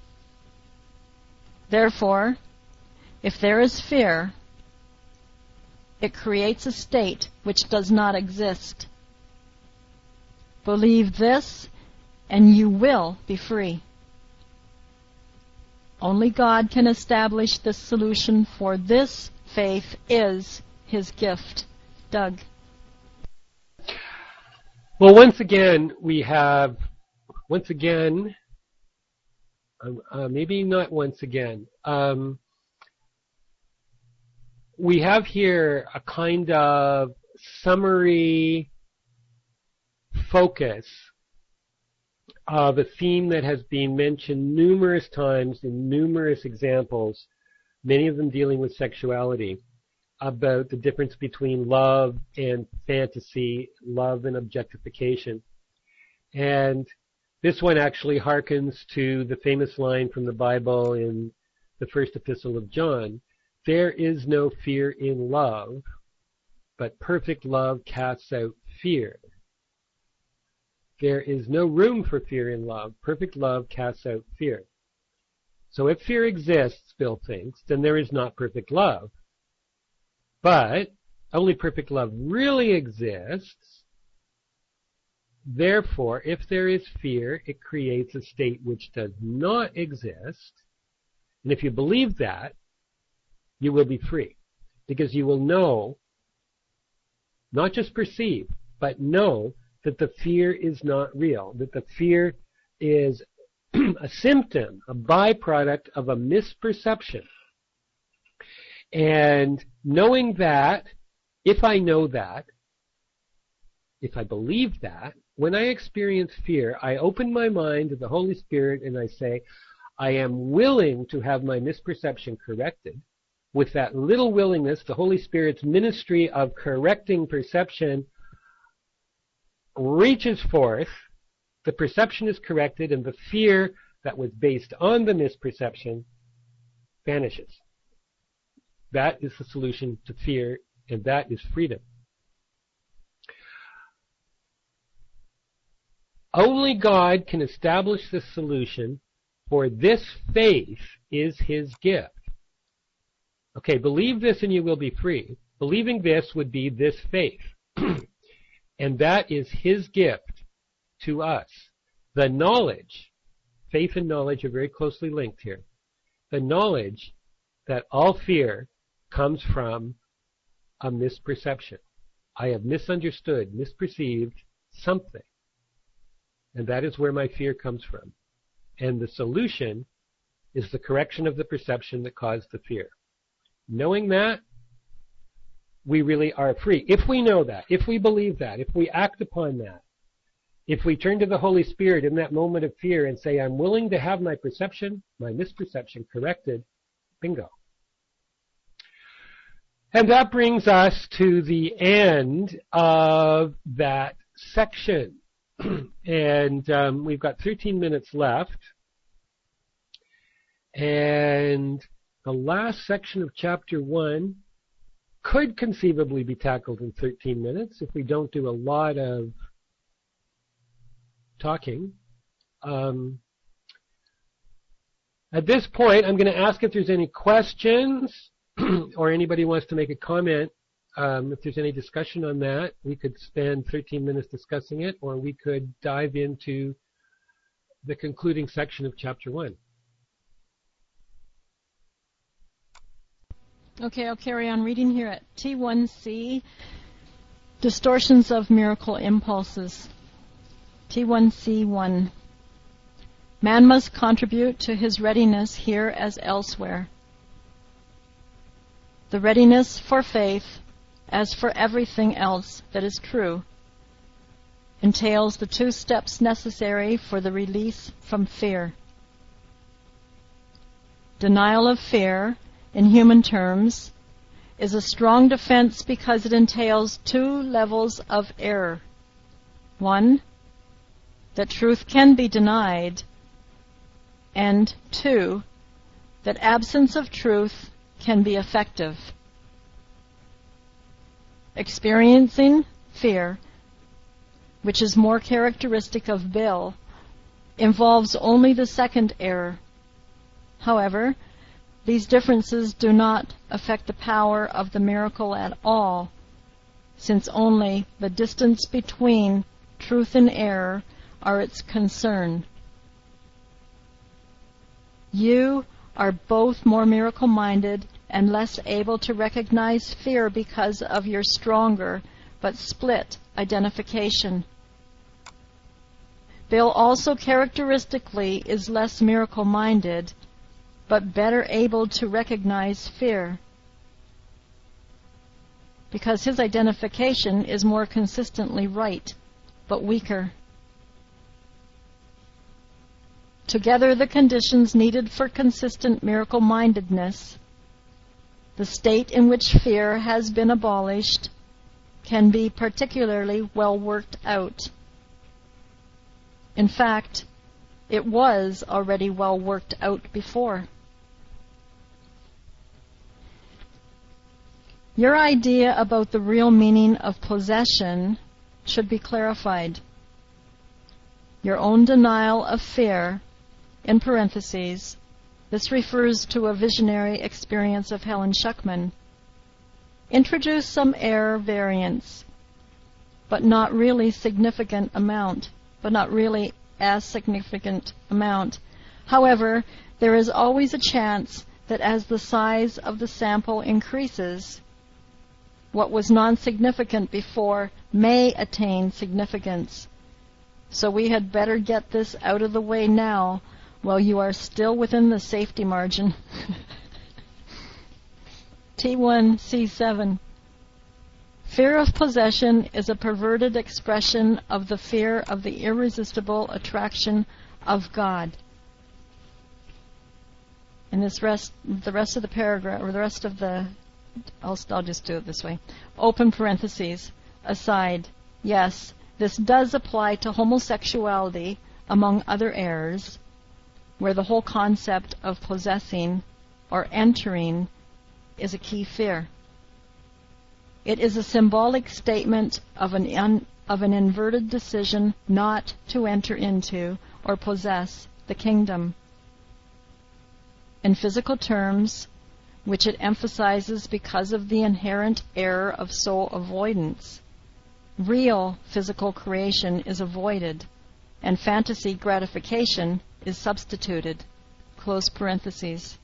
Therefore, if there is fear, it creates a state which does not exist. Believe this, and you will be free. Only God can establish this solution, for this faith is His gift. Doug. Well, once again, maybe not once again, we have here a kind of summary focus of a theme that has been mentioned numerous times in numerous examples, many of them dealing with sexuality, about the difference between love and fantasy, love and objectification. And this one actually harkens to the famous line from the Bible in the first epistle of John: there is no fear in love, but perfect love casts out fear. There is no room for fear in love. Perfect love casts out fear. So if fear exists, Bill thinks, then there is not perfect love. But only perfect love really exists. Therefore, if there is fear, it creates a state which does not exist. And if you believe that, you will be free. Because you will know, not just perceive, but know that the fear is not real, that the fear is a symptom, a byproduct of a misperception. And knowing that, if I know that, if I believe that, when I experience fear, I open my mind to the Holy Spirit and I say, I am willing to have my misperception corrected. With that little willingness, the Holy Spirit's ministry of correcting perception reaches forth, the perception is corrected, and the fear that was based on the misperception vanishes. That is the solution to fear, and that is freedom. Only God can establish this solution, for this faith is His gift. Okay, believe this and you will be free. Believing this would be this faith. And that is His gift to us. The knowledge, faith and knowledge are very closely linked here. The knowledge that all fear comes from a misperception. I have misunderstood, misperceived something. And that is where my fear comes from. And the solution is the correction of the perception that caused the fear. Knowing that, we really are free. If we know that, if we believe that, if we act upon that, if we turn to the Holy Spirit in that moment of fear and say, I'm willing to have my perception, my misperception corrected, bingo. And that brings us to the end of that section. And we've got 13 minutes left. And the last section of chapter 1 could conceivably be tackled in 13 minutes if we don't do a lot of talking. At this point, I'm going to ask if there's any questions or anybody wants to make a comment if there's any discussion on that, we could spend 13 minutes discussing it, or we could dive into the concluding section of Chapter 1. Okay, I'll carry on reading here at T1C, Distortions of Miracle Impulses. T1C1. Man must contribute to his readiness here as elsewhere. The readiness for faith, as for everything else that is true, entails the 2 steps necessary for the release from fear. Denial of fear, in human terms, is a strong defense because it entails 2 levels of error. 1, that truth can be denied, and 2, that absence of truth can be effective. Experiencing fear, which is more characteristic of Bill, involves only the second error. However, these differences do not affect the power of the miracle at all, since only the distance between truth and error are its concern. You are both more miracle-minded and less able to recognize fear because of your stronger but split identification. Bill also characteristically is less miracle-minded but better able to recognize fear because his identification is more consistently right but weaker. Together, the conditions needed for consistent miracle-mindedness, the state in which fear has been abolished, can be particularly well worked out. In fact, it was already well worked out before. Your idea about the real meaning of possession should be clarified. Your own denial of fear, in parentheses, this refers to a visionary experience of Helen Schucman, introduced some error variance, but not really as significant amount. However, there is always a chance that as the size of the sample increases, what was non-significant before may attain significance. So we had better get this out of the way now while you are still within the safety margin. T1C7. Fear of possession is a perverted expression of the fear of the irresistible attraction of God. And the rest of the paragraph, or the rest of the, I'll just do it this way. Open parentheses, aside. Yes, this does apply to homosexuality, among other errors, where the whole concept of possessing or entering is a key fear. It is a symbolic statement of an inverted decision not to enter into or possess the kingdom. In physical terms, which it emphasizes because of the inherent error of soul avoidance, real physical creation is avoided, and fantasy gratification is substituted. Close parentheses.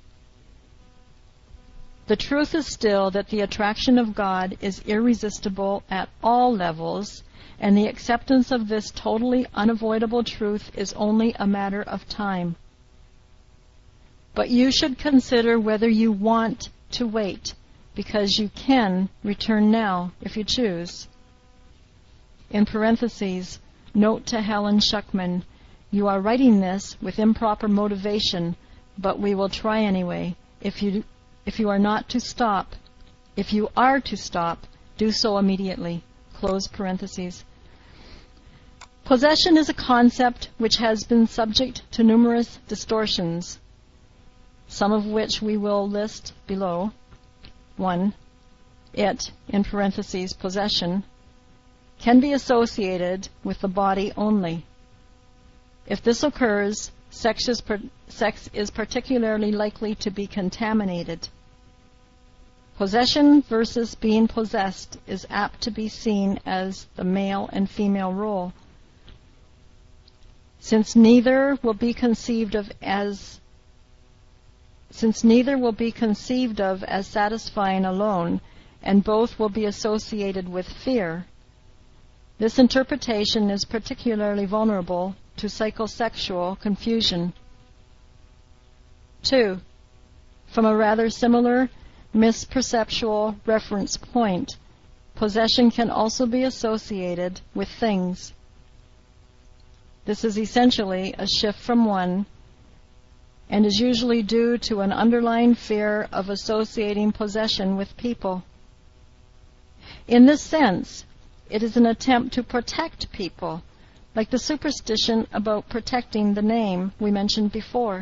The truth is still that the attraction of God is irresistible at all levels, and the acceptance of this totally unavoidable truth is only a matter of time. But you should consider whether you want to wait, because you can return now if you choose. In parentheses, note to Helen Schucman, you are writing this with improper motivation, but we will try anyway. If you are to stop, do so immediately. Close parentheses. Possession is a concept which has been subject to numerous distortions, some of which we will list below. 1. It, in parentheses, possession, can be associated with the body only. If this occurs, sex is particularly likely to be contaminated. Possession versus being possessed is apt to be seen as the male and female role. Since neither will be conceived of as satisfying alone, and both will be associated with fear, this interpretation is particularly vulnerable to psychosexual confusion. 2. From a rather similar misperceptual reference point, possession can also be associated with things. This is essentially a shift from one, and is usually due to an underlying fear of associating possession with people. In this sense, it is an attempt to protect people, like the superstition about protecting the name we mentioned before.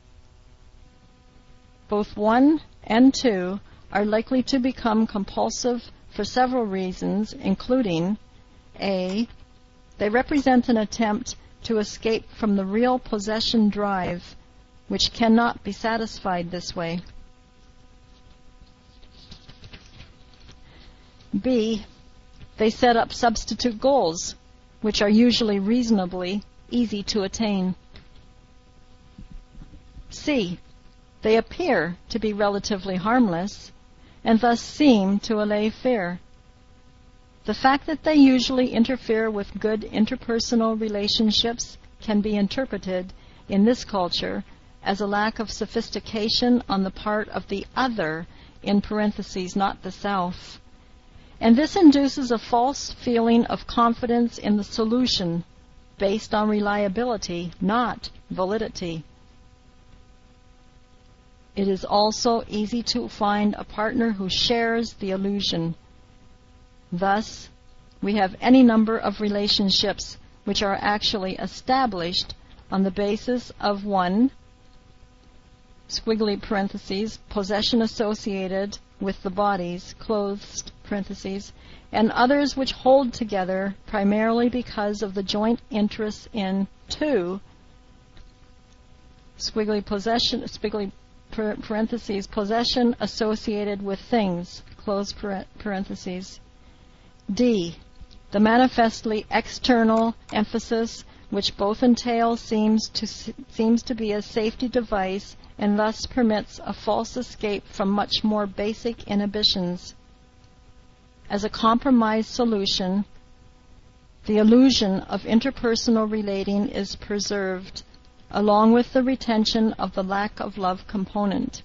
Both 1 and 2 are likely to become compulsive for several reasons, including A. They represent an attempt to escape from the real possession drive, which cannot be satisfied this way. B. They set up substitute goals, which are usually reasonably easy to attain. C. They appear to be relatively harmless, and thus seem to allay fear. The fact that they usually interfere with good interpersonal relationships can be interpreted in this culture as a lack of sophistication on the part of the other, in parentheses, not the self. And this induces a false feeling of confidence in the solution based on reliability, not validity. It is also easy to find a partner who shares the illusion. Thus, we have any number of relationships which are actually established on the basis of 1, squiggly parentheses, possession associated with the bodies, closed parentheses, and others which hold together primarily because of the joint interests in 2, squiggly parentheses, possession associated with things, close parentheses. D. The manifestly external emphasis which both entail seems to be a safety device and thus permits a false escape from much more basic inhibitions. As a compromise solution, the illusion of interpersonal relating is preserved, along with the retention of the lack of love component.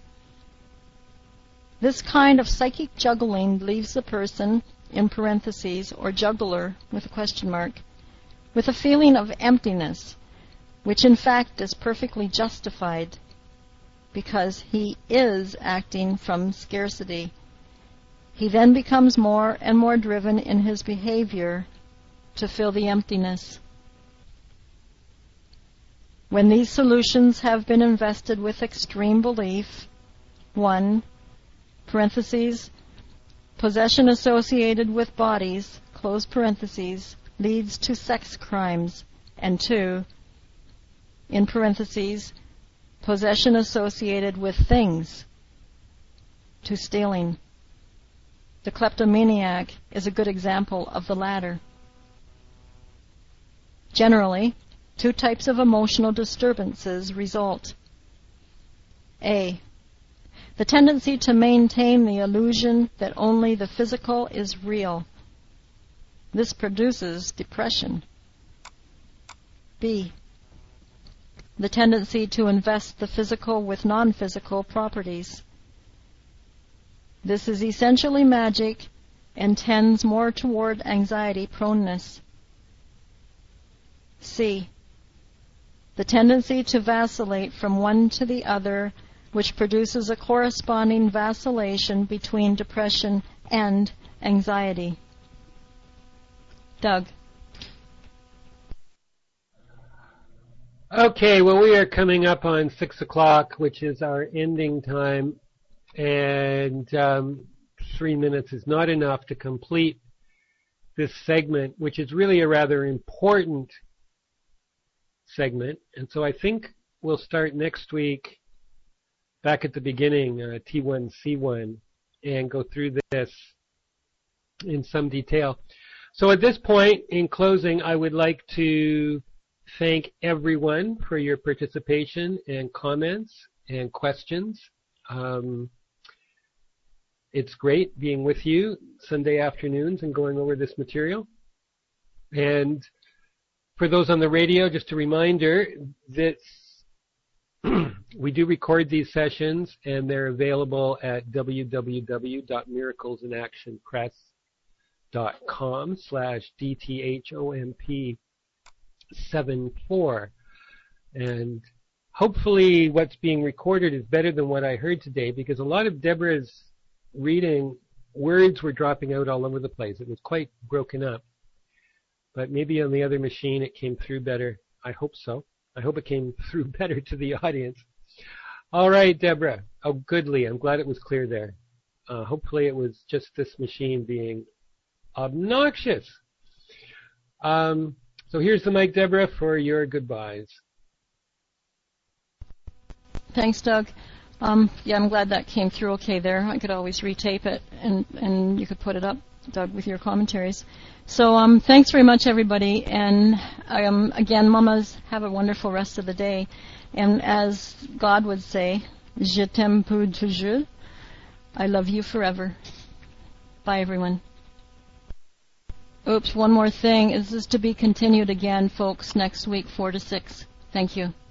This kind of psychic juggling leaves the person, in parentheses, or juggler with a question mark, with a feeling of emptiness, which in fact is perfectly justified, because he is acting from scarcity. He then becomes more and more driven in his behavior to fill the emptiness. When these solutions have been invested with extreme belief, 1, parentheses, possession associated with bodies, close parentheses, leads to sex crimes, and 2, in parentheses, possession associated with things, to stealing. The kleptomaniac is a good example of the latter. Generally, 2 types of emotional disturbances result. A. The tendency to maintain the illusion that only the physical is real. This produces depression. B. The tendency to invest the physical with non-physical properties. This is essentially magic and tends more toward anxiety proneness. C. The tendency to vacillate from one to the other, which produces a corresponding vacillation between depression and anxiety. Doug. Okay, well, we are coming up on 6 o'clock, which is our ending time, and 3 minutes is not enough to complete this segment, which is really a rather important segment. And so I think we'll start next week back at the beginning, T1C1, and go through this in some detail. So at this point, in closing, I would like to thank everyone for your participation and comments and questions. It's great being with you Sunday afternoons and going over this material. And for those on the radio, just a reminder that we do record these sessions, and they're available at www.miraclesinactionpress.com/DTHOMP74. And hopefully what's being recorded is better than what I heard today, because a lot of Deborah's reading, words were dropping out all over the place. It was quite broken up. But maybe on the other machine it came through better. I hope so. I hope it came through better to the audience. All right, Deborah. Oh, goodly. I'm glad it was clear there. Hopefully it was just this machine being obnoxious. So here's the mic, Deborah, for your goodbyes. Thanks, Doug. I'm glad that came through okay there. I could always retape it, and you could put it up, Doug, with your commentaries. So thanks very much, everybody. And again, mamas, have a wonderful rest of the day. And as God would say, je t'aime pour toujours. I love you forever. Bye, everyone. Oops, one more thing. This is to be continued again, folks, next week, 4 to 6. Thank you.